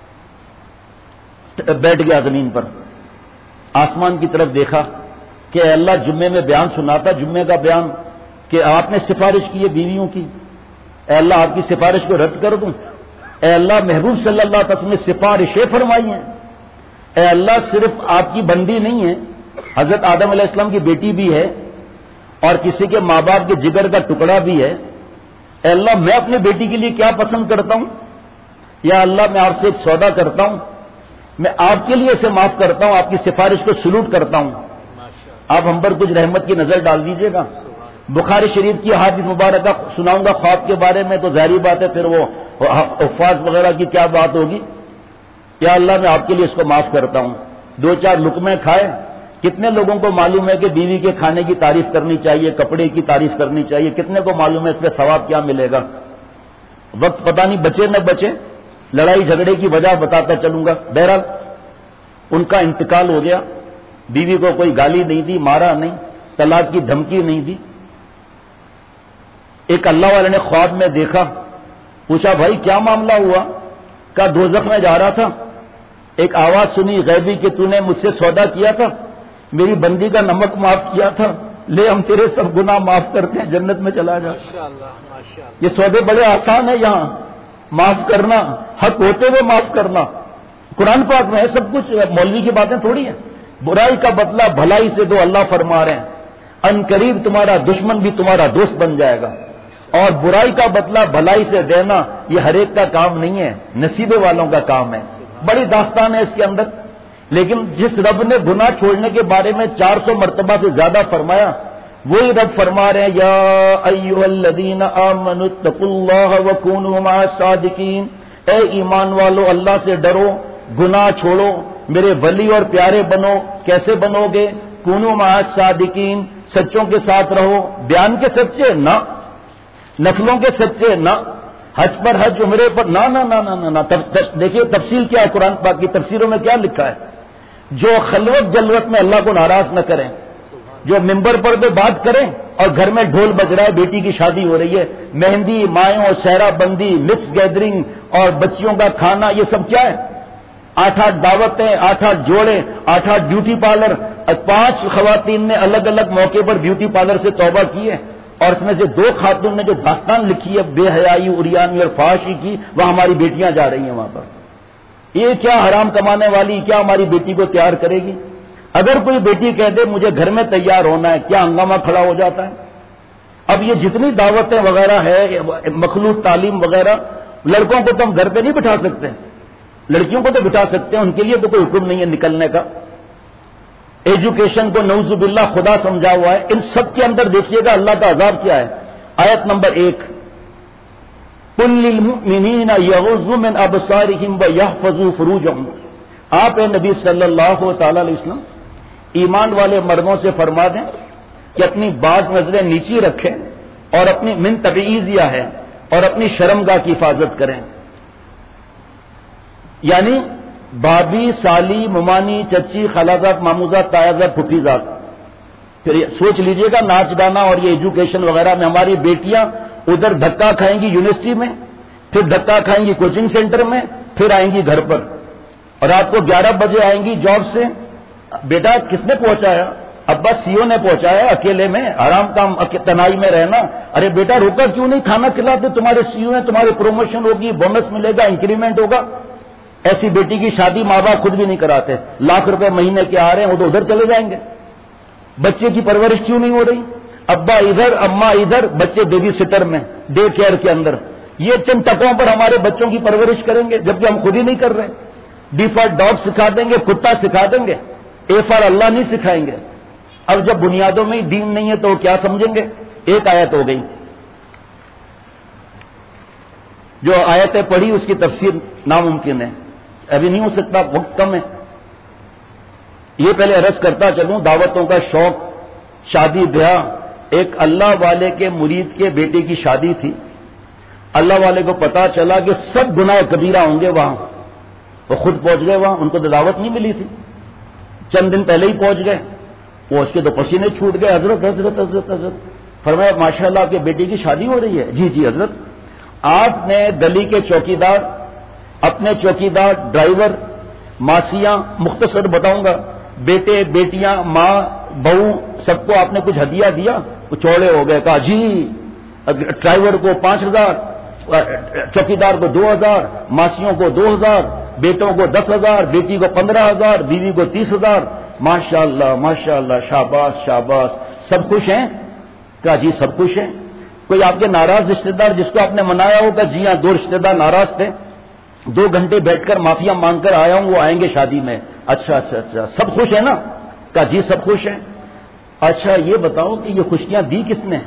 بیٹھ گیا زمین پر، آسمان کی طرف دیکھا کہ اے اللہ، جمعے میں بیان سنا تھا، جمعے کا بیان کہ آپ نے سفارش کی ہے بیویوں کی، اے اللہ آپ کی سفارش کو رد کر دوں؟ اے اللہ محبوب صلی اللہ علیہ وسلم نے سفارشیں فرمائی ہیں، اے اللہ صرف آپ کی بندی نہیں ہے، حضرت آدم علیہ السلام کی بیٹی بھی ہے، اور کسی کے ماں باپ کے جگر کا ٹکڑا بھی ہے۔ اے اللہ میں اپنی بیٹی کے لیے کیا پسند کرتا ہوں، یا اللہ میں آپ سے ایک سودا کرتا ہوں، میں آپ کے لیے اسے معاف کرتا ہوں، آپ کی سفارش کو سلوٹ کرتا ہوں، آپ ہم پر کچھ رحمت کی نظر ڈال دیجیے گا۔ بخاری شریف کی حدیث مبارکہ سناؤں گا خواب کے بارے میں، تو ظاہری بات ہے پھر وہ حفاظ وغیرہ کی کیا بات ہوگی۔ یا اللہ میں آپ کے لیے اس کو معاف کرتا ہوں، 2-4 لقمے کھائے۔ کتنے لوگوں کو معلوم ہے کہ بیوی کے کھانے کی تعریف کرنی چاہیے، کپڑے کی تعریف کرنی چاہیے؟ کتنے کو معلوم ہے اس پہ ثواب کیا ملے گا؟ وقت پتہ نہیں بچے نہ بچے، لڑائی جھگڑے کی وجہ بتاتا چلوں گا۔ بہرحال ان کا انتقال ہو گیا، بیوی کو کوئی گالی نہیں دی، مارا نہیں، طلاق کی دھمکی نہیں دی۔ ایک اللہ والے نے خواب میں دیکھا, پوچھا بھائی کیا معاملہ ہوا؟ کہا دوزخ میں جا رہا تھا, ایک آواز سنی غیبی کہ تو نے مجھ سے سودا کیا تھا, میری بندی کا نمک معاف کیا تھا, لے ہم تیرے سب گناہ معاف کرتے ہیں, جنت میں چلا جا. یہ سودے بڑے آسان ہیں یہاں, معاف کرنا, حق ہوتے ہوئے معاف کرنا. قرآن پاک میں ہے سب کچھ, مولوی کی باتیں تھوڑی ہیں. برائی کا بدلہ بھلائی سے دو, اللہ فرما رہے ہیں ان قریب تمہارا دشمن بھی تمہارا دوست بن جائے گا. اور برائی کا بدلہ بھلائی سے دینا یہ ہر ایک کا کام نہیں ہے, نصیبے والوں کا کام ہے. بڑی داستان ہے اس کے اندر. لیکن جس رب نے گناہ چھوڑنے کے بارے میں 400 مرتبہ سے زیادہ فرمایا, وہی رب فرما رہے ہیں یا ایھا الذین آمنوا اتقوا اللہ وکونوا مع الصادقین, اے ایمان والو اللہ سے ڈرو, گناہ چھوڑو, میرے ولی اور پیارے بنو. کیسے بنو گے؟ کونوا مع الصادقین, سچوں کے ساتھ رہو. بیان کے سچے نہ, نفلوں کے سچے نہ, حج پر حج, عمرے پر نہ نہ نہ نہ نہ. دیکھیے تفصیل کیا ہے قرآن پاک کی, تفسیروں میں کیا لکھا ہے. جو خلوت جلوت میں اللہ کو ناراض نہ کریں, جو ممبر پر تو بات کریں اور گھر میں ڈھول بج رہا ہے, بیٹی کی شادی ہو رہی ہے, مہندی, مائوں, سہرا بندی, مکس گیدرنگ اور بچیوں کا کھانا, یہ سب کیا ہے؟ 8 دعوتیں, 8 جوڑے, 8 بیوٹی پارلر. 5 خواتین نے الگ الگ موقع پر بیوٹی پارلر سے توبہ کی ہے, اور اس میں سے 2 خاتون نے جو داستان لکھی ہے بے حیائی, اریانی اور فحاشی کی, وہ ہماری بیٹیاں جا رہی ہیں وہاں پر. یہ کیا حرام کمانے والی کیا ہماری بیٹی کو تیار کرے گی؟ اگر کوئی بیٹی کہہ دے مجھے گھر میں تیار ہونا ہے, کیا ہنگامہ کھڑا ہو جاتا ہے. اب یہ جتنی دعوتیں وغیرہ ہے, مخلوط تعلیم وغیرہ, لڑکوں کو تو ہم گھر پہ نہیں بٹھا سکتے, لڑکیوں کو تو بٹھا سکتے ہیں, ان کے لیے تو کوئی حکم نہیں ہے نکلنے کا. ایجوکیشن کو نعوذ باللہ خدا سمجھا ہوا ہے. ان سب کے اندر دیکھیے گا اللہ کا عذاب کیا ہے. آیت نمبر 1, قل للمؤمنین یغضوا من ابصارہم ویحفظوا فروجہم. آپ اے نبی صلی اللہ تعالی علیہ وسلم ایمان والے مردوں سے فرما دیں کہ اپنی بعض نظریں نیچی رکھیں اور اپنی من تبعیضیہ ہے اور اپنی شرمگاہ کی حفاظت کریں. یعنی بھابھی, سالی, ممانی, چچی, خالازاد, ماموزاد, تایازاد, پھپھیزاد. پھر سوچ لیجئے گا ناچ گانا اور یہ ایجوکیشن وغیرہ میں ہماری بیٹیاں ادھر دھکا کھائیں گی یونیورسٹی میں, پھر دھکا کھائیں گی کوچنگ سینٹر میں, پھر آئیں گی گھر پر, اور رات کو 11 بجے آئیں گی جاب سے. بیٹا کس نے پہنچایا؟ ابا CEO نے پہنچایا, اکیلے میں آرام کام تنہائی میں رہنا. ارے بیٹا روکا کیوں نہیں, کھانا کھلاتے, تمہارے CEO ہیں, تمہاری پروموشن ہوگی, بونس ملے گا, انکریمنٹ ہوگا. ایسی بیٹی کی شادی ماں باپ خود بھی نہیں کراتے. لاکھ روپے مہینے کے آ رہے ہیں, وہ تو ادھر چلے جائیں گے. بچے کی پرورش کیوں نہیں ہو رہی؟ ابا ادھر, اماں ادھر, بچے بیبی سٹر میں, ڈے کیئر کے اندر. یہ چند ٹکوں پر ہمارے بچوں کی پرورش کریں گے, جبکہ ہم خود ہی نہیں کر رہے. ڈی فار ڈاگ سکھا دیں گے, کتا سکھا دیں گے, اے فار اللہ نہیں سکھائیں گے. اب جب بنیادوں میں ہی دین نہیں ہے تو کیا سمجھیں گے؟ ایک آیت ہو گئی. جو آیتیں پڑھی اس کی تفسیر ناممکن ہے, ابھی نہیں ہو سکتا, وقت کم ہے. یہ پہلے عرض کرتا چلوں, دعوتوں کا شوق, شادی بیاہ. ایک اللہ والے کے مرید کے بیٹے کی شادی تھی. اللہ والے کو پتا چلا کہ سب گناہ کبیرہ ہوں گے وہاں, وہ خود پہنچ گئے وہاں, ان کو تو دعوت نہیں ملی تھی. چند دن پہلے ہی پہنچ گئے, وہ اس کے تو پسینے چھوٹ گئے. حضرت حضرت حضرت حضرت فرمایا ماشاءاللہ آپ کے بیٹی کی شادی ہو رہی ہے. جی جی حضرت. آپ نے گلی کے چوکیدار, اپنے چوکیدار, ڈرائیور, ماسیاں, مختصر بتاؤں گا, بیٹے, بیٹیاں, ماں, بہو, سب کو آپ نے کچھ ہدیہ دیا. وہ چوڑے ہو گئے. کہا جی ڈرائیور کو 5,000, چوکیدار کو 2,000, ماسیوں کو 2,000, بیٹوں کو 10,000, بیٹی کو 15,000, بیوی کو 30,000. ماشاءاللہ ماشاءاللہ, شاباش شاباش. سب خوش ہیں؟ کہا جی سب خوش ہیں. کوئی آپ کے ناراض رشتہ دار جس کو آپ نے منایا ہوگا؟ جی ہاں 2 رشتہ دار ناراض تھے, 2 گھنٹے بیٹھ کر معافیا مانگ کر آیا ہوں, وہ آئیں گے شادی میں. اچھا اچھا اچھا, سب خوش ہیں نا؟ کہا جی سب خوش ہیں. اچھا یہ بتاؤ کہ یہ خوشیاں دی کس نے؟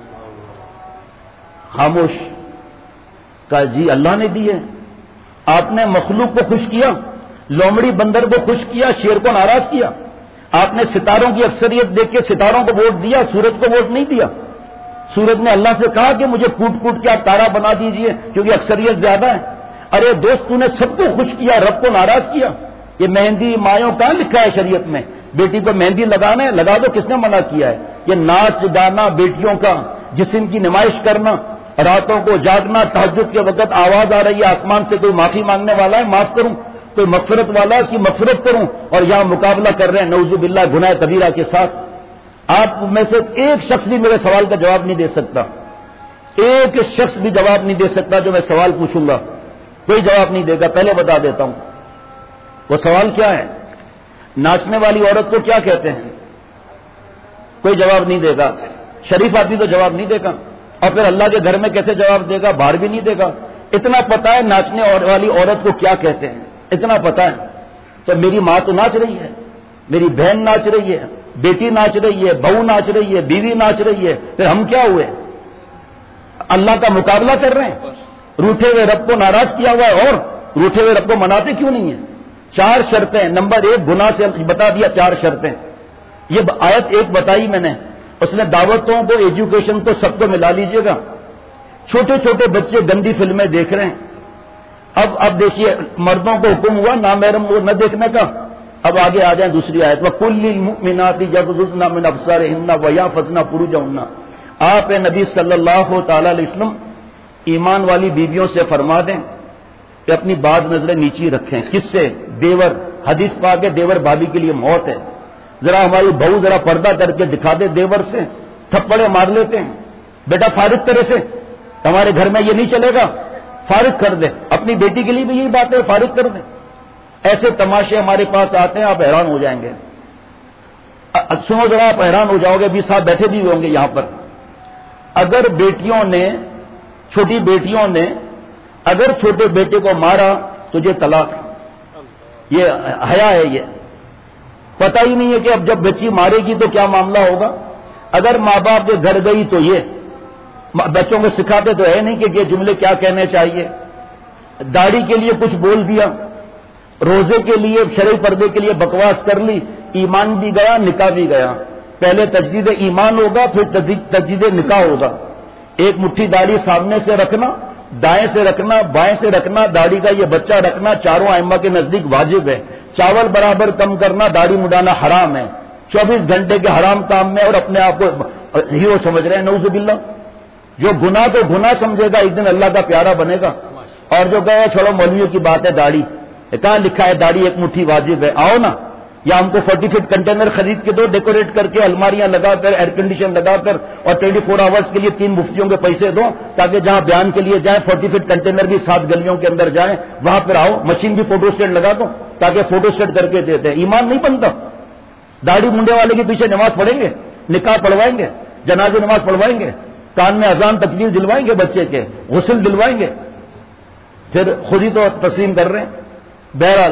خاموش. کہا جی اللہ نے دی ہے. آپ نے مخلوق کو خوش کیا, لومڑی بندر کو خوش کیا, شیر کو ناراض کیا. آپ نے ستاروں کی اکثریت دیکھ کے ستاروں کو ووٹ دیا, سورج کو ووٹ نہیں دیا. سورج نے اللہ سے کہا کہ مجھے کوٹ کوٹ کے آپ تارا بنا دیجئے کیونکہ اکثریت زیادہ ہے. ارے دوست تو نے سب کو خوش کیا, رب کو ناراض کیا. یہ مہندی مایوں کہاں لکھا ہے شریعت میں؟ بیٹی کو مہندی لگانا ہے, لگا دو, کس نے منع کیا ہے؟ یہ ناچ گانا بیٹیوں کا, جسم کی نمائش کرنا، راتوں کو جاگنا، تہجد کے وقت آواز آ رہی ہے آسمان سے کوئی معافی مانگنے والا ہے معاف کروں، کوئی مغفرت والا ہے اس کی مغفرت کروں، اور یہاں مقابلہ کر رہے ہیں نعوذ باللہ گناہ کبیرہ کے ساتھ۔ آپ میں سے ایک شخص بھی میرے سوال کا جواب نہیں دے سکتا، ایک شخص بھی جواب نہیں دے سکتا جو میں سوال پوچھوں گا، کوئی جواب نہیں دے گا۔ پہلے بتا دیتا ہوں وہ سوال کیا ہے، ناچنے والی عورت کو کیا کہتے ہیں؟ کوئی جواب نہیں دے گا۔ شریف آدمی تو جواب نہیں دے گا، اور پھر اللہ کے گھر میں کیسے جواب دے گا؟ باہر بھی نہیں دے گا۔ اتنا پتا ہے ناچنے والی عورت کو کیا کہتے ہیں، اتنا پتا ہے۔ تو میری ماں تو ناچ رہی ہے، میری بہن ناچ رہی ہے، بیٹی ناچ رہی ہے، بہو ناچ رہی ہے، بیوی ناچ رہی ہے، پھر ہم کیا ہوئے؟ اللہ کا مقابلہ کر رہے ہیں؟ روٹھے ہوئے رب کو ناراض کیا ہوا ہے، اور روٹھے ہوئے رب کو مناتے کیوں نہیں ہیں؟ 4 شرطیں۔ نمبر 1 گناہ سے بتا دیا 4 شرطیں۔ یہ آیت 1 بتائی میں نے، اس نے دعوتوں کو ایجوکیشن کو سب کو ملا لیجئے گا۔ چھوٹے چھوٹے بچے گندی فلمیں دیکھ رہے ہیں۔ اب دیکھیے مردوں کو حکم ہوا نامحرم وہ نہ دیکھنے کا۔ اب آگے آ جائیں دوسری آیت، وَقُلْ لِلْمُؤْمِنَاتِ يَغْضُضْنَ مِنْ أَبْصَارِهِنَّ وَيَحْفَظْنَ فُرُوجَهُنَّ۔ آپ نبی صلی اللہ تعالی علیہ وسلم ایمان والی بیویوں سے فرما دیں کہ اپنی بعض نظریں نیچی رکھیں۔ کس سے؟ دیور۔ حدیث پاک ہے دیور بھابھی کے لیے موت ہے۔ ذرا ہماری بہو ذرا پردہ کر کے دکھا دے دیور سے، تھپڑے مار لیتے ہیں۔ بیٹا فارغ طرح سے، ہمارے گھر میں یہ نہیں چلے گا، فارغ کر دے۔ اپنی بیٹی کے لیے بھی یہی بات ہے، فارغ کر دیں۔ ایسے تماشے ہمارے پاس آتے ہیں، آپ حیران ہو جائیں گے۔ سنو ذرا، آپ حیران ہو جاؤ گے، بھی صاحب بیٹھے بھی ہوں گے یہاں پر۔ اگر بیٹیوں نے، چھوٹی بیٹیوں نے اگر چھوٹے بیٹے کو مارا تو یہ طلاق، یہ حیا ہے۔ یہ پتہ ہی نہیں ہے کہ اب جب بچی مارے گی تو کیا معاملہ ہوگا۔ اگر ماں باپ کے گھر گئی تو یہ بچوں کو سکھاتے تو ہے نہیں کہ یہ جملے کیا کہنے چاہیے۔ داڑھی کے لیے کچھ بول دیا، روزے کے لیے شرعی پردے کے لیے بکواس کر لی، ایمان بھی گیا نکاح بھی گیا۔ پہلے تجدید ایمان ہوگا پھر تجدید نکاح ہوگا۔ ایک مٹھی داڑھی سامنے سے رکھنا، دائیں سے رکھنا، بائیں سے رکھنا، داڑھی کا یہ بچہ رکھنا چاروں ائمہ کے نزدیک واجب ہے۔ چاول برابر کم کرنا، داڑھی مڈانا حرام ہے، 24 گھنٹے کے حرام کام میں، اور اپنے آپ کو ہیرو سمجھ رہے ہیں نعوذ باللہ۔ جو گناہ کو گناہ سمجھے گا ایک دن اللہ کا پیارا بنے گا۔ اور جو کہے چھوڑو مولویوں کی بات ہے داڑھی، کہاں لکھا ہے داڑھی ایک مٹھی واجب ہے؟ آؤ نا، یا ہم کو 40 فٹ کنٹینر خرید کے دو، ڈیکوریٹ کر کے الماریاں لگا کر ایئر کنڈیشن لگا کر، اور 24 آورس کے لیے 3 مفتیوں کے پیسے دو، تاکہ جہاں بیان کے لیے جائیں 40 فٹ کنٹینر بھی 7 گلیوں کے اندر جائیں، وہاں پر آؤ، مشین بھی فوٹو اسٹیٹ لگا دو تاکہ فوٹو اسٹیٹ کر کے دیتے ہیں۔ ایمان نہیں بنتا۔ داڑھی منڈے والے کے پیچھے نماز پڑھیں گے، نکاح پڑھوائیں گے، جنازے نماز پڑھوائیں گے، کان میں اذان تکبیر دلوائیں گے بچے کے، غسل دلوائیں گے، پھر خود ہی تو تسلیم کر رہے ہیں۔ بہرحال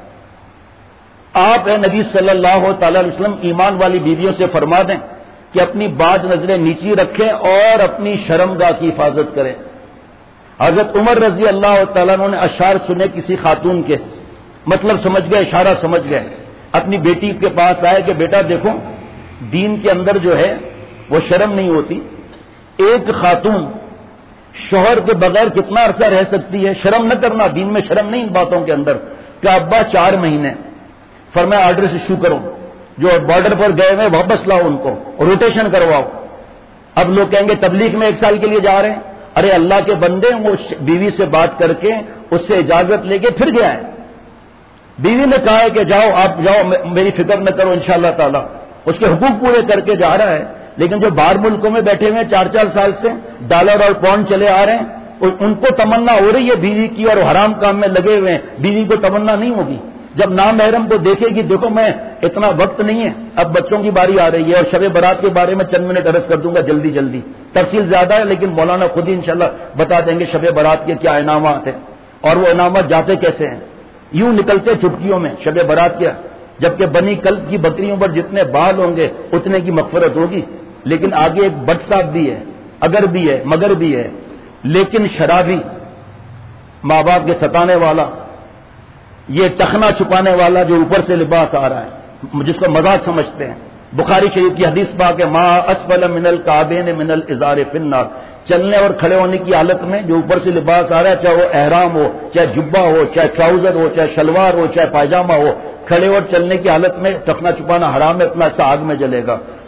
آپ نبی صلی اللہ تعالی علیہ وسلم ایمان والی بیویوں سے فرما دیں کہ اپنی بعض نظریں نیچی رکھیں اور اپنی شرمگاہ کی حفاظت کریں۔ حضرت عمر رضی اللہ تعالیٰ عنہ نے اشعار سنے کسی خاتون کے، مطلب سمجھ گئے، اشارہ سمجھ گئے، اپنی بیٹی کے پاس آئے کہ بیٹا دیکھو دین کے اندر جو ہے وہ شرم نہیں ہوتی، ایک خاتون شوہر کے بغیر کتنا عرصہ رہ سکتی ہے، شرم نہ کرنا، دین میں شرم نہیں ان باتوں کے اندر۔ کہ ابا 4 مہینے، فرمایا آرڈر ایشو کرو، جو بارڈر پر گئے ہوئے واپس لاؤ، ان کو روٹیشن کرواؤ۔ اب لوگ کہیں گے تبلیغ میں 1 سال کے لیے جا رہے ہیں، ارے اللہ کے بندے، وہ بیوی سے بات کر کے اس سے اجازت لے کے پھر گیا ہے۔ بیوی نے کہا ہے کہ جاؤ، آپ جاؤ، میری فکر نہ کرو انشاءاللہ تعالی، اس کے حقوق پورے کر کے جا رہا ہے۔ لیکن جو باہر ملکوں میں بیٹھے ہوئے 4 سال سے ڈالر اور پاؤنڈ چلے آ رہے ہیں، ان کو تمنا ہو رہی ہے بیوی کی، اور حرام کام میں لگے ہوئے ہیں، بیوی کو تمنا نہیں ہوگی۔ جب نامحرم کو دیکھے گی، دیکھو میں اتنا وقت نہیں ہے، اب بچوں کی باری آ رہی ہے، اور شب برات کے بارے میں چند منٹ عرض کر دوں گا جلدی، تفصیل زیادہ ہے لیکن مولانا خود ہی انشاءاللہ بتا دیں گے شب برات کے کیا انعامات ہیں، اور وہ انعامات جاتے کیسے ہیں۔ یوں نکلتے چٹکیوں میں شب برات کیا، جبکہ بنی کلب کی بکریوں پر جتنے بال ہوں گے اتنے کی مغفرت ہوگی۔ لیکن آگے ایک بٹ صاحب بھی ہے، اگر بھی ہے، مگر بھی ہے، لیکن شرابی، ماں باپ کے ستانے والا، یہ ٹخنا چھپانے والا جو اوپر سے لباس آ رہا ہے، جس کو مزاج سمجھتے ہیں۔ بخاری شریف کی حدیث پاک ہے، ما اسفل من الکعبین من الازار فی النار، چلنے اور کھڑے ہونے کی حالت میں جو اوپر سے لباس آ رہا ہے، چاہے وہ احرام ہو، چاہے جبہ ہو، چاہے ٹراؤزر ہو، چاہے شلوار ہو، چاہے پائجامہ ہو، کھڑے اور چلنے کی حالت میں ٹخنا چھپانا حرام ہے، اپنا حصہ آگ میں جلے گا۔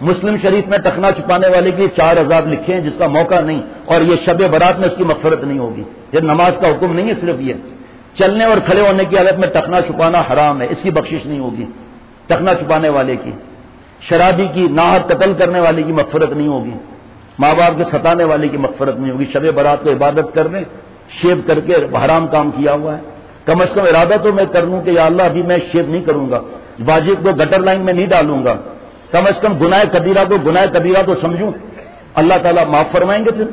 مسلم شریف میں ٹخنا چھپانے والے کے لیے 4 عذاب لکھے ہیں جس کا موقع نہیں، اور یہ شب برات میں اس کی مغفرت نہیں ہوگی۔ یہ نماز کا حکم نہیں ہے، صرف یہ چلنے اور کھڑے ہونے کی حالت میں ٹخنا چھپانا حرام ہے، اس کی بخشش نہیں ہوگی ٹخنا چھپانے والے کی۔ شرابی کی، ناحق قتل کرنے والے کی مغفرت نہیں ہوگی، ماں باپ کے ستانے والے کی مغفرت نہیں ہوگی۔ شب برات کو عبادت کرنے شیو کر کے حرام کام کیا ہوا ہے، کم از کم ارادہ تو میں کر لوں کہ یا اللہ ابھی میں شیو نہیں کروں گا، واجب کو گٹر لائن میں نہیں ڈالوں گا، کم از کم گناہ کبیرہ کو گناہ کبیرہ تو سمجھوں، اللہ تعالیٰ معاف فرمائیں گے۔ پھر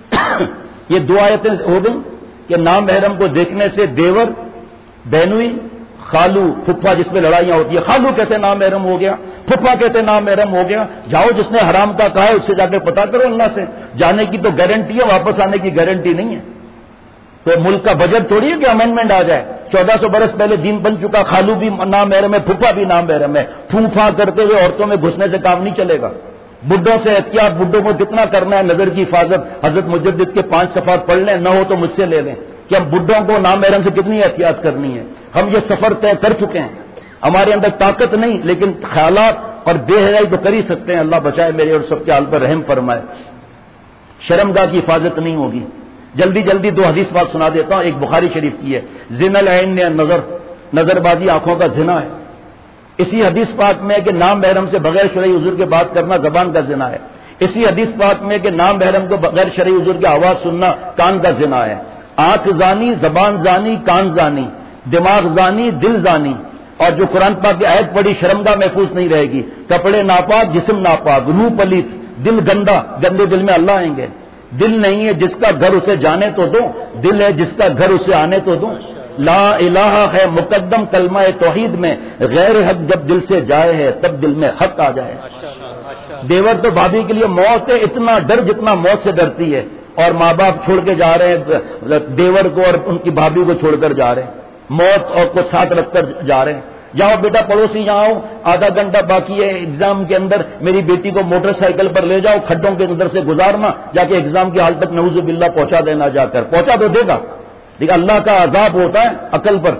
یہ 2 آیتیں ہو گئیں کہ نامحرم کو دیکھنے سے دیور، بہنوئی، خالو، پھپھا جس میں لڑائیاں ہوتی ہیں، خالو کیسے نامحرم ہو گیا، پھپھا کیسے نامحرم ہو گیا، جاؤ جس نے حرام کا کہا ہے اس سے جا کے پتا کرو اللہ سے، جانے کی تو گارنٹی ہے، واپس آنے کی گارنٹی نہیں ہے۔ تو ملک کا بجٹ تھوڑی ہے کہ امینڈمنٹ آ جائے، 1400 برس پہلے دین بن چکا، خالو بھی نامحرم ہے، پھپھا بھی نامحرم ہے، پھوپھا کرتے ہوئے عورتوں میں گھسنے سے کام نہیں چلے گا۔ بڈھوں سے احتیاط، بڈھوں کو کتنا کرنا ہے، نظر کی حفاظت، حضرت مجدد کے 5 صفحات پڑھ لیں، نہ ہو تو مجھ سے لے لیں کہ ہم بڈھوں کو نامحرم سے کتنی احتیاط کرنی ہے۔ ہم یہ سفر طے کر چکے ہیں، ہمارے اندر طاقت نہیں لیکن خیالات اور بے حیائی تو کر ہی سکتے ہیں۔ اللہ بچائے میرے اور سب کے حال پر رحم فرمائے۔ شرمگاہ کی حفاظت نہیں ہوگی۔ جلدی جلدی 2 حدیث بات سنا دیتا ہوں، ایک بخاری شریف کی ہے، زنا العین نے نظر بازی آنکھوں کا زنا ہے۔ اسی حدیث پاک میں کہ نام محرم سے بغیر شرعی عذر کے بات کرنا زبان کا زنا ہے۔ اسی حدیث پاک میں کہ نام محرم کو بغیر شرعی عذر کی آواز سننا کان کا زنا ہے۔ آنکھ زانی، زبان زانی، کان زانی، دماغ زانی، دل زانی، اور جو قرآن پاک کی آیت پڑھی شرمگاہ محفوظ نہیں رہے گی، کپڑے ناپاک، جسم ناپاک، روح پلیت، دل گندا، گندے دل میں اللہ آئیں گے۔ دل نہیں ہے جس کا گھر اسے جانے تو دو، دل ہے جس کا گھر اسے آنے تو دو۔ لا الہ ہے مقدم کلمہ توحید میں، غیر حق جب دل سے جائے ہے تب دل میں حق آ جائے۔ دیور تو بھابھی کے لیے موت ہے اتنا ڈر جتنا موت سے ڈرتی ہے، اور ماں باپ چھوڑ کے جا رہے ہیں دیور کو اور ان کی بھابھی کو چھوڑ کر جا رہے ہیں، موت اور کو ساتھ رکھ کر جا رہے ہیں۔ جاؤ بیٹا پڑوسی یہاں آؤ، آدھا گھنٹہ باقی ہے ایگزام کے اندر، میری بیٹی کو موٹر سائیکل پر لے جاؤ، کھڈوں کے اندر سے گزارنا، جا کے ایگزام کی حال تک نعوذ باللہ پہنچا دینا، جا کر پہنچا تو دے گا، لیکن اللہ کا عذاب ہوتا ہے عقل پر۔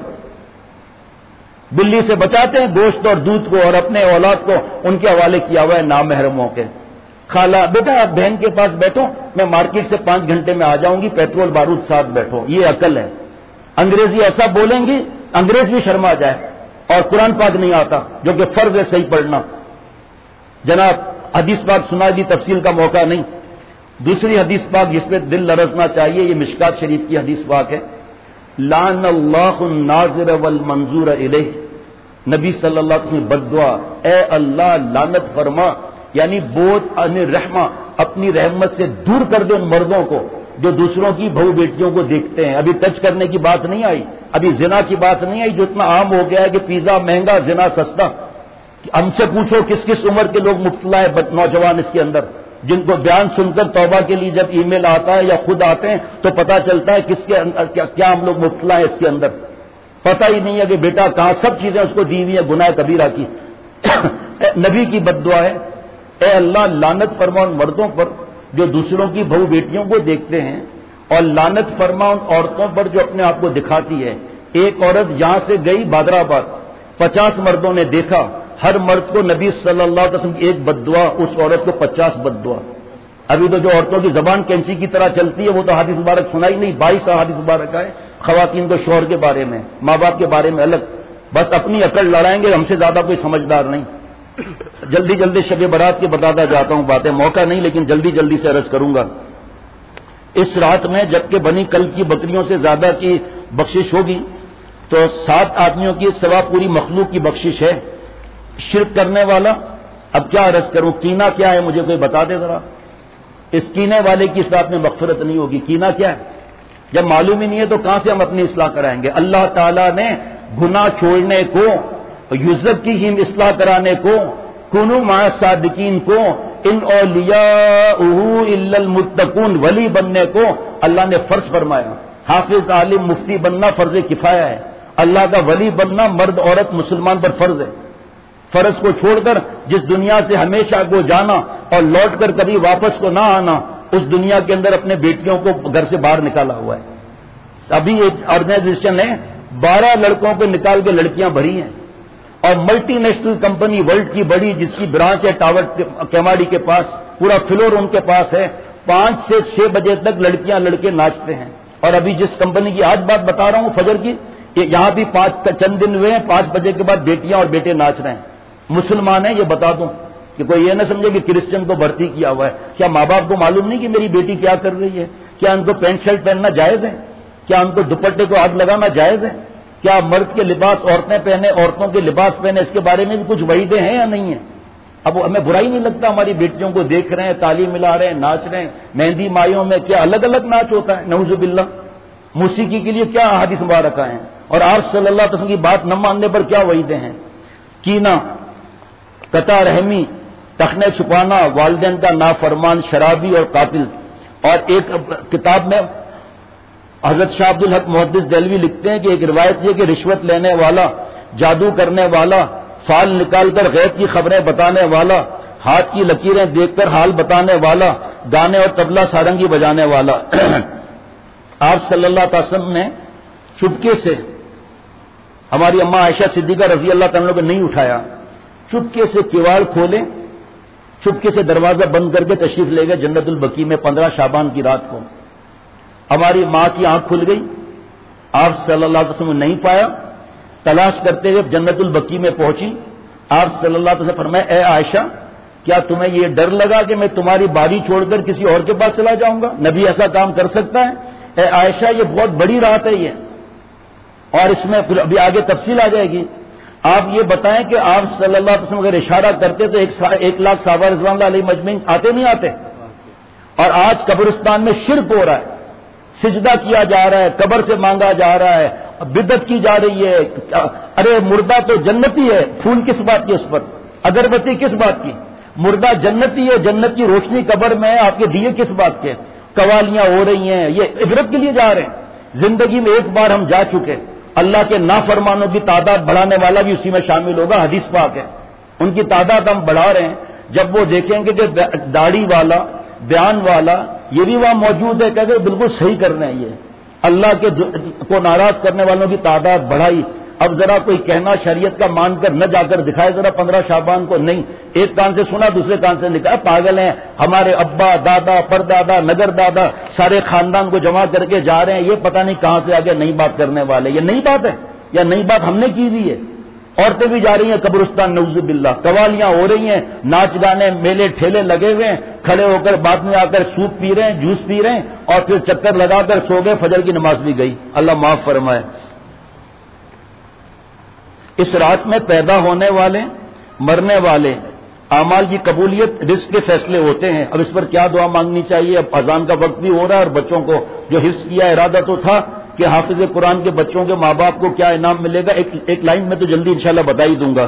بلی سے بچاتے ہیں گوشت اور دودھ کو، اور اپنے اولاد کو ان کے حوالے کیا ہوا ہے نامحرموں کے۔ خالہ بیٹا آپ بہن کے پاس بیٹھو، میں مارکیٹ سے 5 گھنٹے میں آ جاؤں گی، پیٹرول بارود ساتھ بیٹھو، یہ عقل ہے۔ انگریزی ایسا بولیں گی انگریز بھی شرما جائے، اور قرآن پاک نہیں آتا جو کہ فرض ہے صحیح پڑھنا۔ جناب حدیث پاک سنا دی، تفصیل کا موقع نہیں۔ دوسری حدیث پاک جس پہ دل لرزنا چاہیے، یہ مشکات شریف کی حدیث پاک ہے، لعن اللہ الناظر والمنظور الیہ، نبی صلی اللہ علیہ وسلم بد دعا، اے اللہ لعنت فرما، یعنی بوجھ ان رحمہ، اپنی رحمت سے دور کر دے ان مردوں کو جو دوسروں کی بہو بیٹیوں کو دیکھتے ہیں۔ ابھی ٹچ کرنے کی بات نہیں آئی، ابھی زنا کی بات نہیں آئی جو اتنا عام ہو گیا ہے کہ پیزا مہنگا، زنا سستا۔ ہم سے پوچھو کس کس عمر کے لوگ مبتلا ہے نوجوان اس کے اندر، جن کو بیان سن کر توبہ کے لیے جب ای میل آتا ہے یا خود آتے ہیں تو پتہ چلتا ہے کس کے اندر کیا ہم لوگ مبتلا ہیں اس کے اندر، پتہ ہی نہیں ہے کہ بیٹا کہاں سب چیزیں اس کو دی ہوئی ہیں گناہ کبیرہ کی۔ نبی کی بد دعا ہے، اے اللہ لعنت فرما ان مردوں پر جو دوسروں کی بہو بیٹیوں کو دیکھتے ہیں، اور لعنت فرما ان عورتوں پر جو اپنے آپ کو دکھاتی ہے۔ ایک عورت یہاں سے گئی بادرآباد، 50 مردوں نے دیکھا، ہر مرد کو نبی صلی اللہ علیہ وسلم کی ایک بد دعا، اس عورت کو 50 بد دعا۔ ابھی تو جو عورتوں کی زبان کینچی کی طرح چلتی ہے وہ تو حدیث مبارک سنائی نہیں، 22 حدیث مبارک ہے خواتین کو شوہر کے بارے میں، ماں باپ کے بارے میں الگ، بس اپنی عقل لڑائیں گے، ہم سے زیادہ کوئی سمجھدار نہیں۔ جلدی جلدی شب برات کے بتاتا جاتا ہوں باتیں، موقع نہیں لیکن جلدی جلدی سے عرض کروں گا۔ اس رات میں جبکہ بنی کلب کی بکریوں سے زیادہ کی بخشش ہوگی تو 7 آدمیوں کی سوا پوری مخلوق کی بخشش ہے۔ شرک کرنے والا، اب کیا عرض کروں، کینہ کیا ہے مجھے کوئی بتا دے ذرا، اس کینے والے کی اس رات میں مغفرت نہیں ہوگی۔ کینہ کیا ہے؟ جب معلوم ہی نہیں ہے تو کہاں سے ہم اپنی اصلاح کرائیں گے؟ اللہ تعالیٰ نے گناہ چھوڑنے کو، یزکیہم اصلاح کرانے کو، کنو مع صادقین کو، ان اولیاءہ الا المتقون ولی بننے کو اللہ نے فرض فرمایا۔ حافظ، عالم، مفتی بننا فرض کفایہ ہے، اللہ کا ولی بننا مرد عورت مسلمان پر فرض ہے۔ فرض کو چھوڑ کر جس دنیا سے ہمیشہ کو جانا اور لوٹ کر کبھی واپس کو نہ آنا، اس دنیا کے اندر اپنے بیٹیوں کو گھر سے باہر نکالا ہوا ہے۔ ابھی ایک آرگنائزیشن نے 12 لڑکوں کو نکال کے لڑکیاں بھری ہیں، اور ملٹی نیشنل کمپنی ورلڈ کی بڑی جس کی برانچ ہے ٹاور کیماڑی کے پاس، پورا فلور ان کے پاس ہے، 5 سے 6 بجے تک لڑکیاں لڑکے ناچتے ہیں. اور ابھی جس کمپنی کی آج بات بتا رہا ہوں فجر کی، یہاں بھی 5 چند دن ہوئے ہیں، 5 بجے کے بعد بیٹیاں اور بیٹے ناچ رہے ہیں. مسلمان ہیں، یہ بتا دوں کہ کوئی یہ نہ سمجھے کہ کرسچن کو بھرتی کیا ہوا ہے. کیا ماں باپ کو معلوم نہیں کہ میری بیٹی کیا کر رہی ہے؟ کیا ان کو پینٹ شرٹ پہننا جائز ہے؟ کیا ان کو دوپٹے کو آگ لگانا جائز ہے؟ کیا مرد کے لباس عورتیں پہنے، عورتوں کے لباس پہنے، اس کے بارے میں بھی کچھ وعیدیں ہیں یا نہیں ہیں؟ اب ہمیں برائی نہیں لگتا، ہماری بیٹیوں کو دیکھ رہے ہیں، تعلیم ملا رہے ہیں، ناچ رہے ہیں. مہندی مائیوں میں کیا الگ الگ ناچ ہوتا ہے، نعوذ باللہ. موسیقی کے لیے کیا احادیث مبارکہ ہیں، اور آپ صلی اللہ علیہ وسلم کی بات نہ ماننے پر کیا وعیدیں ہیں. کینہ، قطع رحمی، تخنے چھپانا، والدین کا نافرمان، شرابی اور قاتل. اور ایک کتاب میں حضرت شاہ عبد الحق محدث دہلوی لکھتے ہیں کہ ایک روایت یہ کہ رشوت لینے والا، جادو کرنے والا، فال نکال کر غیب کی خبریں بتانے والا، ہاتھ کی لکیریں دیکھ کر حال بتانے والا، گانے اور طبلہ سارنگی بجانے والا. آپ صلی اللہ علیہ وسلم نے چپکے سے ہماری اماں عائشہ صدیقہ رضی اللہ تعالیٰ کو نہیں اٹھایا، چپکے سے کیواڑ کھولے، چپکے سے دروازہ بند کر کے تشریف لے گئے جنت البقیع میں 15 شعبان کی رات کو. ہماری ماں کی آنکھ کھل گئی، آپ صلی اللہ علیہ وسلم نے نہیں پایا، تلاش کرتے ہوئے جنت البقیع میں پہنچی. آپ صلی اللہ علیہ وسلم فرمایا اے عائشہ کیا تمہیں یہ ڈر لگا کہ میں تمہاری باری چھوڑ کر کسی اور کے پاس چلا جاؤں گا؟ نبی ایسا کام کر سکتا ہے؟ اے عائشہ یہ بہت بڑی رات ہے یہ، اور اس میں پھر ابھی آگے تفصیل آ جائے گی. آپ یہ بتائیں کہ آپ صلی اللہ علیہ وسلم اگر اشارہ کرتے تو 1,00,000 صحابہ رضوان اللہ علیہ مجمعین آتے نہیں آتے؟ اور آج قبرستان میں شرک ہو رہا ہے، سجدہ کیا جا رہا ہے، قبر سے مانگا جا رہا ہے، بدعت کی جا رہی ہے. ارے مردہ تو جنتی ہے، پھول کس بات کی اس پر؟ اگربتی کس بات کی؟ مردہ جنتی ہے، جنت کی روشنی قبر میں ہے، آپ کے دیے کس بات کے؟ قوالیاں ہو رہی ہیں، یہ عبرت کے لیے جا رہے ہیں. زندگی میں ایک بار ہم جا چکے، اللہ کے نافرمانوں کی تعداد بڑھانے والا بھی اسی میں شامل ہوگا، حدیث پاک ہے. ان کی تعداد ہم بڑھا رہے ہیں. جب وہ دیکھیں گے کہ داڑھی والا، بیان والا یہ بھی وہاں موجود ہے، کہتے بالکل صحیح کر رہے ہیں، یہ اللہ کے کو ناراض کرنے والوں کی تعداد بڑھائی. اب ذرا کوئی کہنا شریعت کا مان کر نہ جا کر دکھائے ذرا 15 شعبان کو. نہیں، ایک کان سے سنا دوسرے کان سے نکلا. پاگل ہیں ہمارے ابا، دادا، پردادا، نگر دادا سارے خاندان کو جمع کر کے جا رہے ہیں، یہ پتہ نہیں کہاں سے آگے نئی بات کرنے والے. یہ نئی بات ہے یا نئی بات ہم نے کی ہوئی ہے؟ عورتیں بھی جا رہی ہیں قبرستان، نعوذ باللہ. قوالیاں ہو رہی ہیں، ناچ گانے میلے ٹھیلے لگے ہوئے ہیں، کھڑے ہو کر بعد میں آ کر سوپ پی رہے ہیں، جوس پی رہے ہیں، اور پھر چکر لگا کر سو گئے. فجر کی نماز بھی گئی، اللہ معاف فرمائے. اس رات میں پیدا ہونے والے، مرنے والے، اعمال کی قبولیت، رزق کے فیصلے ہوتے ہیں. اب اس پر کیا دعا مانگنی چاہیے؟ اب اذان کا وقت بھی ہو رہا ہے، اور بچوں کو جو حفظ کیا ارادہ تو تھا کہ حافظ قرآن کے بچوں کے ماں باپ کو کیا انعام ملے گا، ایک لائن میں تو جلدی انشاءاللہ بتا ہی دوں گا.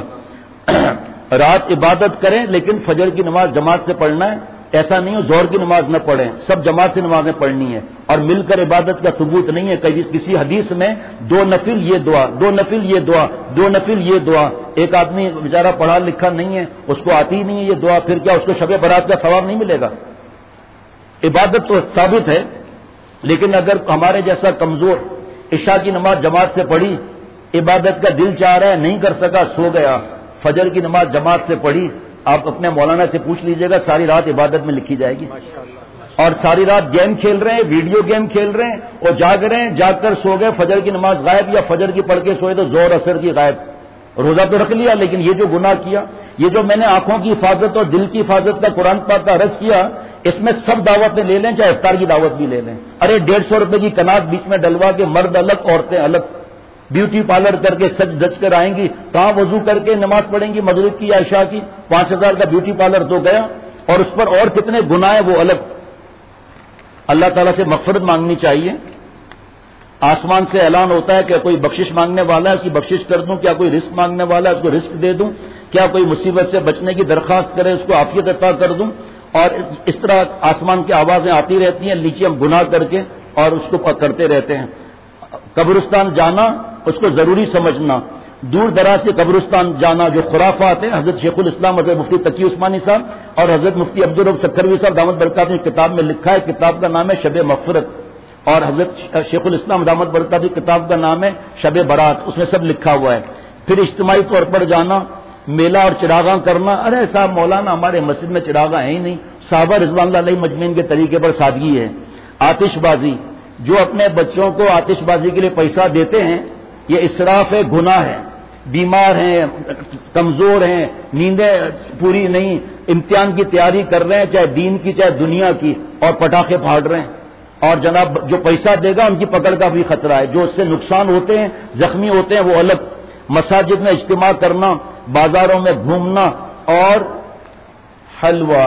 رات عبادت کریں لیکن فجر کی نماز جماعت سے پڑھنا ہے. ایسا نہیں ہو ظہر کی نماز نہ پڑھیں، سب جماعت سے نمازیں پڑھنی ہے. اور مل کر عبادت کا ثبوت نہیں ہے. کسی حدیث میں 2 نفل یہ دعا، 2 نفل یہ دعا، 2 نفل یہ دعا. ایک آدمی بیچارہ پڑھا لکھا نہیں ہے، اس کو آتی ہی نہیں ہے یہ دعا، پھر کیا اس کو شب برات کا ثواب نہیں ملے گا؟ عبادت تو ثابت ہے، لیکن اگر ہمارے جیسا کمزور عشاء کی نماز جماعت سے پڑھی، عبادت کا دل چاہ رہا ہے، نہیں کر سکا، سو گیا. فجر کی نماز جماعت سے پڑھی، آپ اپنے مولانا سے پوچھ لیجئے گا، ساری رات عبادت میں لکھی جائے گی. اور ساری رات گیم کھیل رہے ہیں، ویڈیو گیم کھیل رہے ہیں اور جاگ رہے ہیں، جاگ کر سو گئے، فجر کی نماز غائب، یا فجر کی پڑھ کے سوئے تو ظہر اثر کی غائب. روزہ تو رکھ لیا لیکن یہ جو گناہ کیا، یہ جو میں نے آنکھوں کی حفاظت اور دل کی حفاظت کا قرآن پاک کا عرض کیا، اس میں سب دعوتیں لے لیں، چاہے افطار کی دعوت بھی لے لیں. ارے 150 روپے کی کنات بیچ میں ڈلوا کے مرد الگ عورتیں الگ، بیوٹی پارلر کر کے سج دج کر آئیں گی، کہاں وضو کر کے نماز پڑھیں گی مغرب کی یا عشاء کی؟ 5,000 کا بیوٹی پارلر تو گیا، اور اس پر اور کتنے گناہ ہیں وہ الگ. اللہ تعالیٰ سے مغفرت مانگنی چاہیے. آسمان سے اعلان ہوتا ہے کہ کوئی بخشش مانگنے والا ہے اس کی بخشش کر دوں، کیا کوئی رزق مانگنے والا ہے اس کو رزق دے دوں، کیا کوئی مصیبت سے بچنے کی درخواست کرے اس کو عافیت عطا کر دوں. اور اس طرح آسمان کی آوازیں آتی رہتی ہیں، نیچے ہم گناہ کر کے اور اس کو کرتے رہتے ہیں. قبرستان جانا اس کو ضروری سمجھنا، دور دراز سے قبرستان جانا جو خرافات ہیں. حضرت شیخ الاسلام حضرت مفتی تقی عثمانی صاحب اور حضرت مفتی عبدالرب سکھروی صاحب دامت برکاتہ کی کتاب میں لکھا ہے. کتاب کا نام ہے شب مغفرت، اور حضرت شیخ الاسلام دامت برکاتہ کی کتاب کا نام ہے شب برات. اس میں سب لکھا ہوا ہے پھر اجتماعی طور پر جانا، میلہ اور چراغاں کرنا. ارے صاحب مولانا ہمارے مسجد میں چراغاں ہیں ہی نہیں. صحابہ رضوان اللہ علیہ مجمعین کے طریقے پر سادگی ہے. آتش بازی، جو اپنے بچوں کو آتش بازی کے لیے پیسہ دیتے ہیں یہ اسراف ہے، گناہ ہے. بیمار ہیں، کمزور ہیں، نیندیں پوری نہیں، امتحان کی تیاری کر رہے ہیں چاہے دین کی چاہے دنیا کی، اور پٹاخے پھاڑ رہے ہیں. اور جناب جو پیسہ دے گا ان کی پکڑ کا بھی خطرہ ہے. جو اس سے نقصان ہوتے ہیں، زخمی ہوتے ہیں وہ الگ. مساجد میں اجتماع کرنا، بازاروں میں گھومنا اور حلوہ،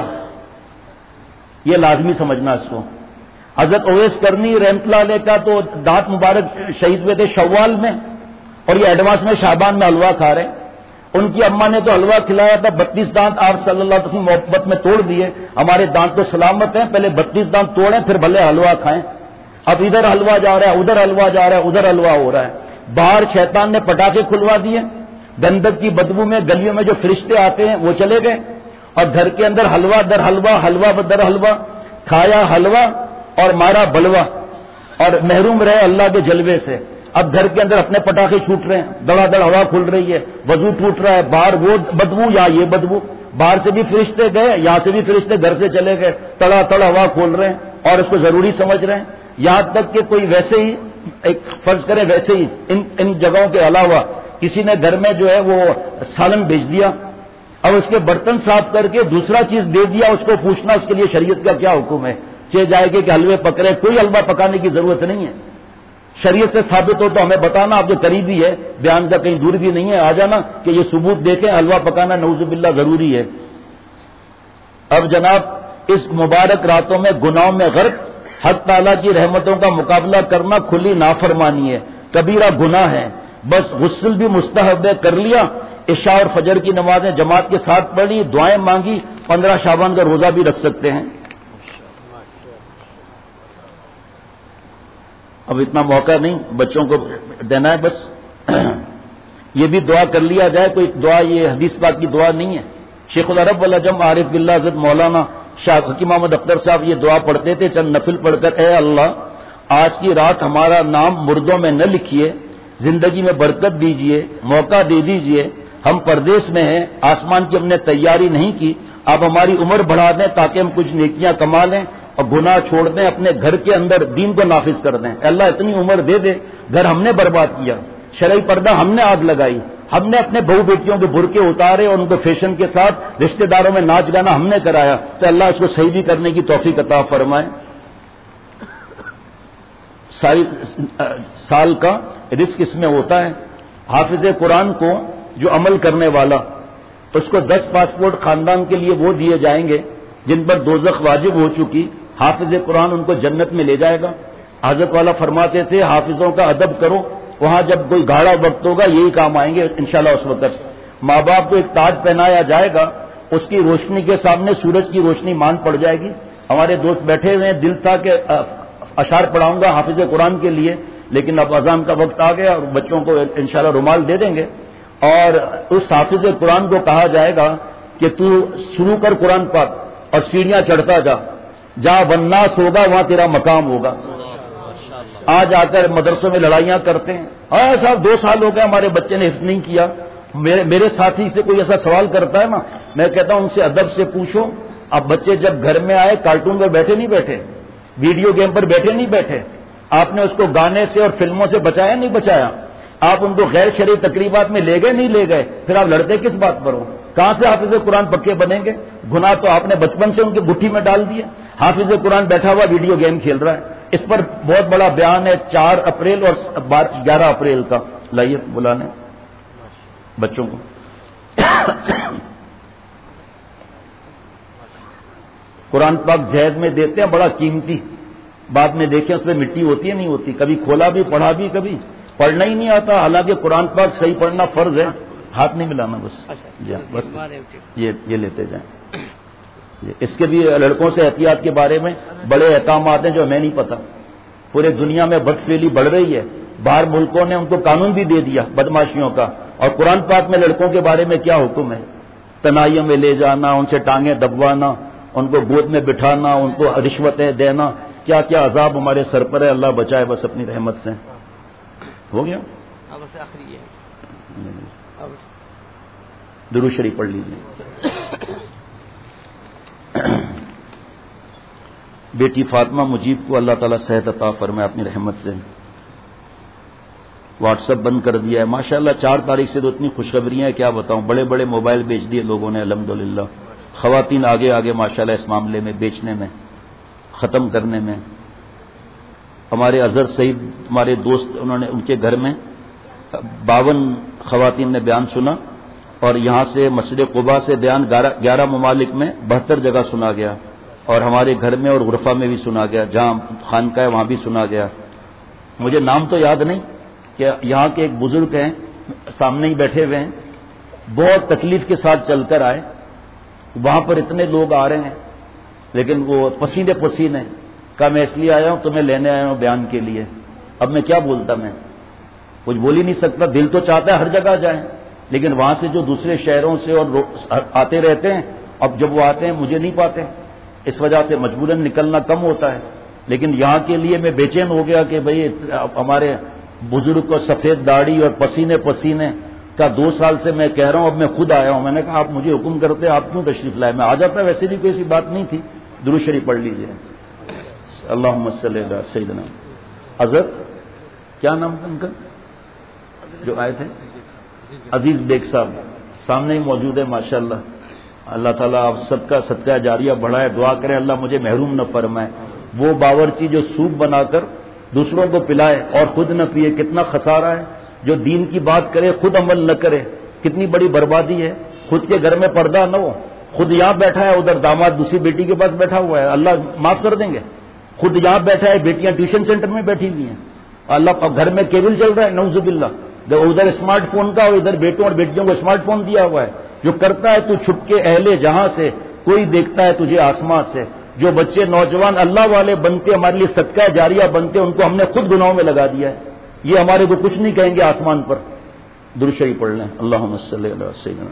یہ لازمی سمجھنا اس کو. حضرت اویس کرنی رحمۃ اللہ علیہ کا تو دانت مبارک شہید ہوئے تھے شوال میں، اور یہ ایڈوانس میں شعبان میں حلوہ کھا رہے ہیں. ان کی اماں نے تو حلوہ کھلایا تھا، 32 دانت آپ صلی اللہ علیہ وسلم محبت میں توڑ دیے. ہمارے دانت تو سلامت ہیں، پہلے 32 دانت توڑیں پھر بھلے حلوہ کھائیں. اب ادھر حلوہ جا رہا ہے، ادھر حلوہ جا رہا ہے، ادھر حلوہ ہو رہا ہے. باہر شیطان نے پٹاخے کھلوا دیے، گندک کی بدبو میں گلیوں میں جو فرشتے آتے ہیں وہ چلے گئے، اور گھر کے اندر حلوہ در حلوہ، حلوہ در حلوہ، کھایا حلوہ اور مارا بلوا، اور محروم رہے اللہ کے جلوے سے. اب گھر کے اندر اپنے پٹاخے چھوٹ رہے ہیں، دڑا دڑ ہوا کھل رہی ہے، وضو ٹوٹ رہا ہے، باہر وہ بدبو یا یہ بدبو، باہر سے بھی فرشتے گئے، یہاں سے بھی فرشتے گھر سے چلے گئے، تڑا تڑ ہوا کھول رہے ہیں اور اس کو ضروری سمجھ رہے ہیں. یہاں تک کہ کوئی ویسے ہی ایک فرض کرے ویسے ہی ان جگہوں کے علاوہ کسی نے گھر میں جو ہے وہ سالن بیچ دیا، اب اس کے برتن صاف کر کے دوسرا چیز دے دیا، اس کو پوچھنا اس کے لیے شریعت کا کیا حکم ہے. چہ جائے کہ حلوے پکڑے، کوئی حلوہ پکانے کی ضرورت نہیں ہے. شریعت سے ثابت ہو تو ہمیں بتانا، آپ جو قریبی ہے بیان کا کہیں دور بھی نہیں ہے، آ جانا کہ یہ ثبوت دیکھیں حلوہ پکانا نعوذ باللہ ضروری ہے. اب جناب اس مبارک راتوں میں گناہوں میں غرق، حق تعالیٰ کی رحمتوں کا مقابلہ کرنا کھلی نافرمانی ہے، کبیرہ گناہ ہے. بس غسل بھی مستحب ہے، کر لیا، عشاء اور فجر کی نمازیں جماعت کے ساتھ پڑھی، دعائیں مانگی، 15 شعبان کا روزہ بھی رکھ سکتے ہیں. اب اتنا موقع نہیں بچوں کو دینا ہے، بس یہ بھی دعا کر لیا جائے. کوئی دعا یہ حدیث پاک کی دعا نہیں ہے. شیخ العرب والعجم عارف باللہ حضرت مولانا شاہ حکیم محمد اختر صاحب یہ دعا پڑھتے تھے چند نفل پڑھ کر، اے اللہ آج کی رات ہمارا نام مردوں میں نہ لکھیے، زندگی میں برکت دیجئے، موقع دے دیجئے. ہم پردیس میں ہیں، آسمان کی ہم نے تیاری نہیں کی، آپ ہماری عمر بڑھا دیں تاکہ ہم کچھ نیکیاں کما لیں اور گناہ چھوڑ دیں، اپنے گھر کے اندر دین کو نافذ کر دیں. اللہ اتنی عمر دے دے، گھر ہم نے برباد کیا، شرعی پردہ ہم نے آگ لگائی، ہم نے اپنے بہو بیٹیوں کے برقعے اتارے اور ان کو فیشن کے ساتھ رشتہ داروں میں ناچ گانا ہم نے کرایا، تو اللہ اس کو صحیح بھی کرنے کی توفیق عطا فرمائے. ساری سال کا رزق اس میں ہوتا ہے. حافظ قرآن کو جو عمل کرنے والا، اس کو 10 پاسپورٹ خاندان کے لیے وہ دیے جائیں گے جن پر دوزخ واجب ہو چکی. حافظ قرآن ان کو جنت میں لے جائے گا. حضرت والا فرماتے تھے حافظوں کا ادب کرو، وہاں جب کوئی گاڑا وقت ہوگا یہی کام آئیں گے انشاءاللہ. اس وقت ماں باپ کو ایک تاج پہنایا جائے گا، اس کی روشنی کے سامنے سورج کی روشنی مان پڑ جائے گی. ہمارے دوست بیٹھے ہوئے ہیں، دل تھا کہ اشعار پڑھاؤں گا حافظ قرآن کے لیے، لیکن اب اذان کا وقت آ گیا اور بچوں کو انشاءاللہ رومال دے دیں گے. اور اس حافظ قرآن کو کہا جائے گا کہ تو شروع کر قرآن پاک اور سیڑھیاں چڑھتا جا، جہاں والناس ہوگا وہاں تیرا مقام ہوگا. آج آ کر مدرسوں میں لڑائیاں کرتے ہیں. صاحب 2 سال ہو گئے ہمارے بچے نے حفظ نہیں کیا. میرے ساتھی سے کوئی ایسا سوال کرتا ہے نا، میں کہتا ہوں ان سے ادب سے پوچھو. اب بچے جب گھر میں آئے کارٹون پر بیٹھے نہیں بیٹھے، ویڈیو گیم پر بیٹھے نہیں بیٹھے، آپ نے اس کو گانے سے اور فلموں سے بچایا نہیں بچایا، آپ ان کو غیر شرعی تقریبات میں لے گئے نہیں لے گئے، پھر آپ لڑتے کس بات پر ہو؟ کہاں سے حافظ قرآن پکے بنیں گے؟ گناہ تو آپ نے بچپن سے ان کی گٹھی میں ڈال دیے. حافظ قرآن بیٹھا ہوا ویڈیو گیم کھیل رہا ہے. اس پر بہت بڑا بیان ہے 4 اپریل اور 11 اپریل کا. لائیے بلانے بچوں کو. قرآن پاک جہیز میں دیتے ہیں، بڑا قیمتی. بعد میں دیکھیں اس میں مٹی ہوتی ہے نہیں ہوتی، کبھی کھولا بھی پڑھا بھی، کبھی پڑھنا ہی نہیں آتا. حالانکہ قرآن پاک صحیح پڑھنا فرض ہے. ہاتھ نہیں ملانا بس، بس یہ لیتے جائیں. اس کے بھی لڑکوں سے احتیاط کے بارے میں بڑے احکامات ہیں جو ہمیں نہیں پتا. پورے دنیا میں بدفعلی بڑھ رہی ہے، باہر ملکوں نے ان کو قانون بھی دے دیا بدماشیوں کا. اور قرآن پاک میں لڑکوں کے بارے میں کیا حکم ہے؟ تنائیوں میں لے جانا، ان سے ٹانگیں دبوانا، ان کو گود میں بٹھانا، ان کو رشوتیں دینا، کیا کیا عذاب ہمارے سر پر ہے. اللہ بچائے بس اپنی رحمت سے. ہو گیا. درود شریف پڑھ لیجیے. بیٹی فاطمہ مجیب کو اللہ تعالیٰ صحت عطا فرمائے اپنی رحمت سے. واٹس ایپ بند کر دیا ہے ماشاءاللہ. 4 تاریخ سے تو اتنی خوشخبریاں ہیں کیا بتاؤں. بڑے بڑے موبائل بیچ دیے لوگوں نے الحمدللہ. خواتین آگے آگے ماشاءاللہ اس معاملے میں بیچنے میں ختم کرنے میں. ہمارے اظہر سعید ہمارے دوست انہوں نے ان کے گھر میں 52 خواتین نے بیان سنا اور یہاں سے مسجد قباء سے بیان 11 ممالک میں 72 جگہ سنا گیا اور ہمارے گھر میں اور غرفہ میں بھی سنا گیا. جہاں خانقاہ ہے وہاں بھی سنا گیا. مجھے نام تو یاد نہیں کہ یہاں کے ایک بزرگ ہیں سامنے ہی بیٹھے ہوئے ہیں بہت تکلیف کے ساتھ چل کر آئے. وہاں پر اتنے لوگ آ رہے ہیں لیکن وہ پسینے پسینے. کہا میں اس لیے آیا ہوں تمہیں لینے آیا ہوں بیان کے لیے. اب میں کیا بولتا, میں کچھ بول ہی نہیں سکتا. دل تو چاہتا ہے ہر جگہ جائیں لیکن وہاں سے جو دوسرے شہروں سے اور آتے رہتے ہیں اب جب وہ آتے ہیں مجھے نہیں پاتے, اس وجہ سے مجبوراً نکلنا کم ہوتا ہے. لیکن یہاں کے لیے میں بے چین ہو گیا کہ بھئی ہمارے بزرگ کو سفید داڑھی اور پسینے پسینے کا 2 سال سے میں کہہ رہا ہوں. اب میں خود آیا ہوں. میں نے کہا آپ مجھے حکم کرتے آپ کیوں تشریف لائے. میں آ جاتا, ویسے بھی کوئی ایسی بات نہیں تھی. درود شریف پڑھ لیجیے. اللہم صلی علی سیدنا. اظہر کیا نام تھا ان کا جو آئے تھے؟ عزیز بیگ صاحب سامنے ہی موجود ہے ماشاءاللہ. اللہ تعالیٰ آپ سب کا صدقہ جاریہ بڑھائے. دعا کریں اللہ مجھے محروم نہ فرمائے. وہ باورچی جو سوپ بنا کر دوسروں کو پلائے اور خود نہ پیے کتنا خسارہ ہے. جو دین کی بات کرے خود عمل نہ کرے کتنی بڑی بربادی ہے. خود کے گھر میں پردہ نہ ہو, خود یہاں بیٹھا ہے ادھر داماد دوسری بیٹی کے پاس بیٹھا ہوا ہے, اللہ معاف کر دیں گے. خود یہاں بیٹھا ہے بیٹیاں ٹیوشن سینٹر میں بیٹھی ہوئی ہیں. اللہ گھر میں کیبل چل رہا ہے نعوذ باللہ. ادھر اسمارٹ فون کا اور ادھر بیٹوں اور بیٹیوں کو اسمارٹ فون دیا ہوا ہے. جو کرتا ہے تو چھپ کے اہل جہاں سے, کوئی دیکھتا ہے تجھے آسمان سے. جو بچے نوجوان اللہ والے بنتے ہمارے لیے صدقہ جاریہ بنتے ان کو ہم نے خود گناہوں میں لگا دیا ہے. یہ ہمارے کو کچھ نہیں کہیں گے آسمان پر. درود شریف پڑھ لیں. اللہم صلی علی سیدنا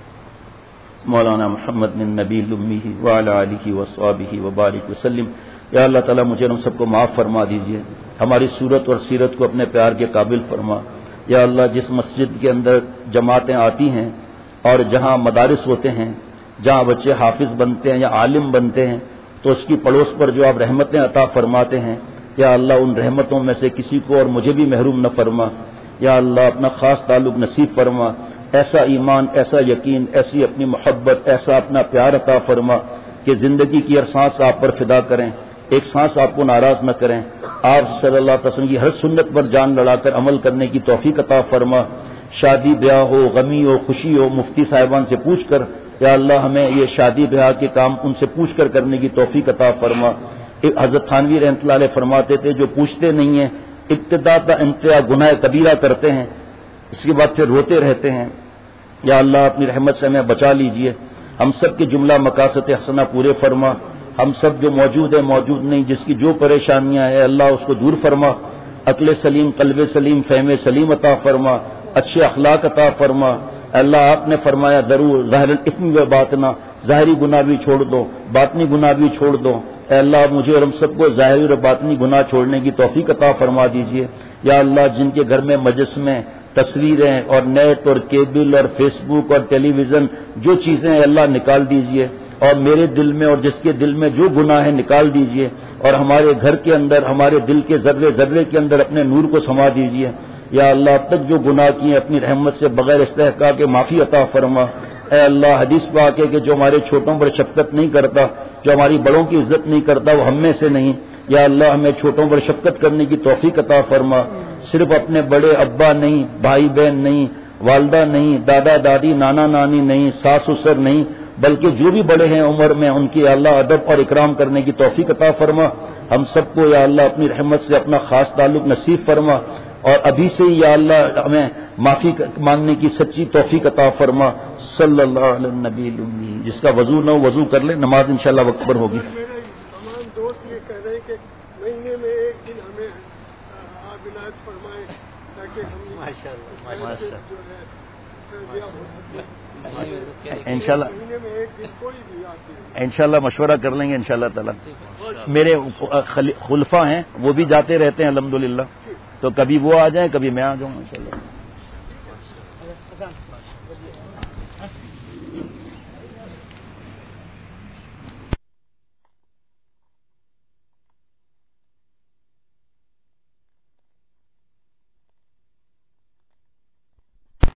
مولانا محمد بن نبی الامی وعلی آلہ وصحبہ وبارک وسلم. یا اللہ تعالیٰ مجھے ہم سب کو معاف فرما دیجئے. ہماری صورت اور سیرت کو اپنے پیار کے قابل فرما. یا اللہ جس مسجد کے اندر جماعتیں آتی ہیں اور جہاں مدارس ہوتے ہیں جہاں بچے حافظ بنتے ہیں یا عالم بنتے ہیں تو اس کی پڑوس پر جو آپ رحمتیں عطا فرماتے ہیں یا اللہ ان رحمتوں میں سے کسی کو اور مجھے بھی محروم نہ فرما. یا اللہ اپنا خاص تعلق نصیب فرما. ایسا ایمان, ایسا یقین, ایسی اپنی محبت, ایسا اپنا پیار عطا فرما کہ زندگی کی ہر سانس آپ پر فدا کریں, ایک سانس آپ کو ناراض نہ کریں. آپ صلی اللہ علیہ وسلم کی ہر سنت پر جان لڑا کر عمل کرنے کی توفیق عطا فرما. شادی بیاہ ہو, غمی ہو, خوشی ہو, مفتی صاحبان سے پوچھ کر یا اللہ ہمیں یہ شادی بیاہ کے کام ان سے پوچھ کر کرنے کی توفیق عطا فرما. حضرت تھانوی رحمۃ اللہ علیہ فرماتے تھے جو پوچھتے نہیں ہیں ابتدا تا انتہا گناہ کبیرہ کرتے ہیں, اس کے بعد پھر روتے رہتے ہیں. یا اللہ اپنی رحمت سے ہمیں بچا لیجئے. ہم سب کے جملہ مقاصد حسنہ پورے فرما. ہم سب جو موجود ہیں موجود نہیں جس کی جو پریشانیاں ہیں اللہ اس کو دور فرما. عقل سلیم, قلب سلیم, فہم سلیم عطا فرما. اچھے اخلاق عطا فرما. اللہ آپ نے فرمایا ضرور ظاہر الاثم و باطنا, ظاہری گناہ بھی چھوڑ دو, باطنی گناہ بھی چھوڑ دو. اے اللہ مجھے اور ہم سب کو ظاہری اور باطنی گناہ چھوڑنے کی توفیق عطا فرما دیجئے. یا اللہ جن کے گھر میں مجلس میں تصویریں اور نیٹ اور کیبل اور فیس بک اور ٹیلی ویژن جو چیزیں ہیں اللہ نکال دیجئے اور میرے دل میں اور جس کے دل میں جو گناہ ہے نکال دیجئے اور ہمارے گھر کے اندر ہمارے دل کے ذرے ذرے کے اندر اپنے نور کو سما دیجئے. یا اللہ اب تک جو گناہ کیے اپنی رحمت سے بغیر استحقاق کے معافی عطا فرما. اے اللہ حدیث پاک ہے کہ جو ہمارے چھوٹوں پر شفقت نہیں کرتا, جو ہماری بڑوں کی عزت نہیں کرتا وہ ہم میں سے نہیں. یا اللہ ہمیں چھوٹوں پر شفقت کرنے کی توفیق عطا فرما. صرف اپنے بڑے ابا نہیں, بھائی بہن نہیں, والدہ نہیں, دادا دادی, نانا نانی نہیں, ساس سسر نہیں, بلکہ جو بھی بڑے ہیں عمر میں ان کی اللہ ادب اور اکرام کرنے کی توفیق عطا فرما. ہم سب کو یا اللہ اپنی رحمت سے اپنا خاص تعلق نصیب فرما اور ابھی سے ہی یا اللہ ہمیں معافی مانگنے کی سچی توفیق عطا فرما. صلی اللہ علیہ نبی الامی. جس کا وضو نہ ہو وضو کر لے, نماز انشاءاللہ وقت پر ہوگی. تمام دوست یہ کہہ رہے ہیں کہ مہینے میں ایک دن ہمیں آپ عنایت فرمائیں تاکہ ہم انشاءاللہ مہینے میں ایک دن کوئی بھی آتی انشاءاللہ مشورہ کر لیں گے انشاءاللہ تعالی. میرے خلفاء ہیں وہ بھی جاتے رہتے ہیں الحمدللہ, تو کبھی وہ آ جائیں کبھی میں آ جاؤں انشاءاللہ.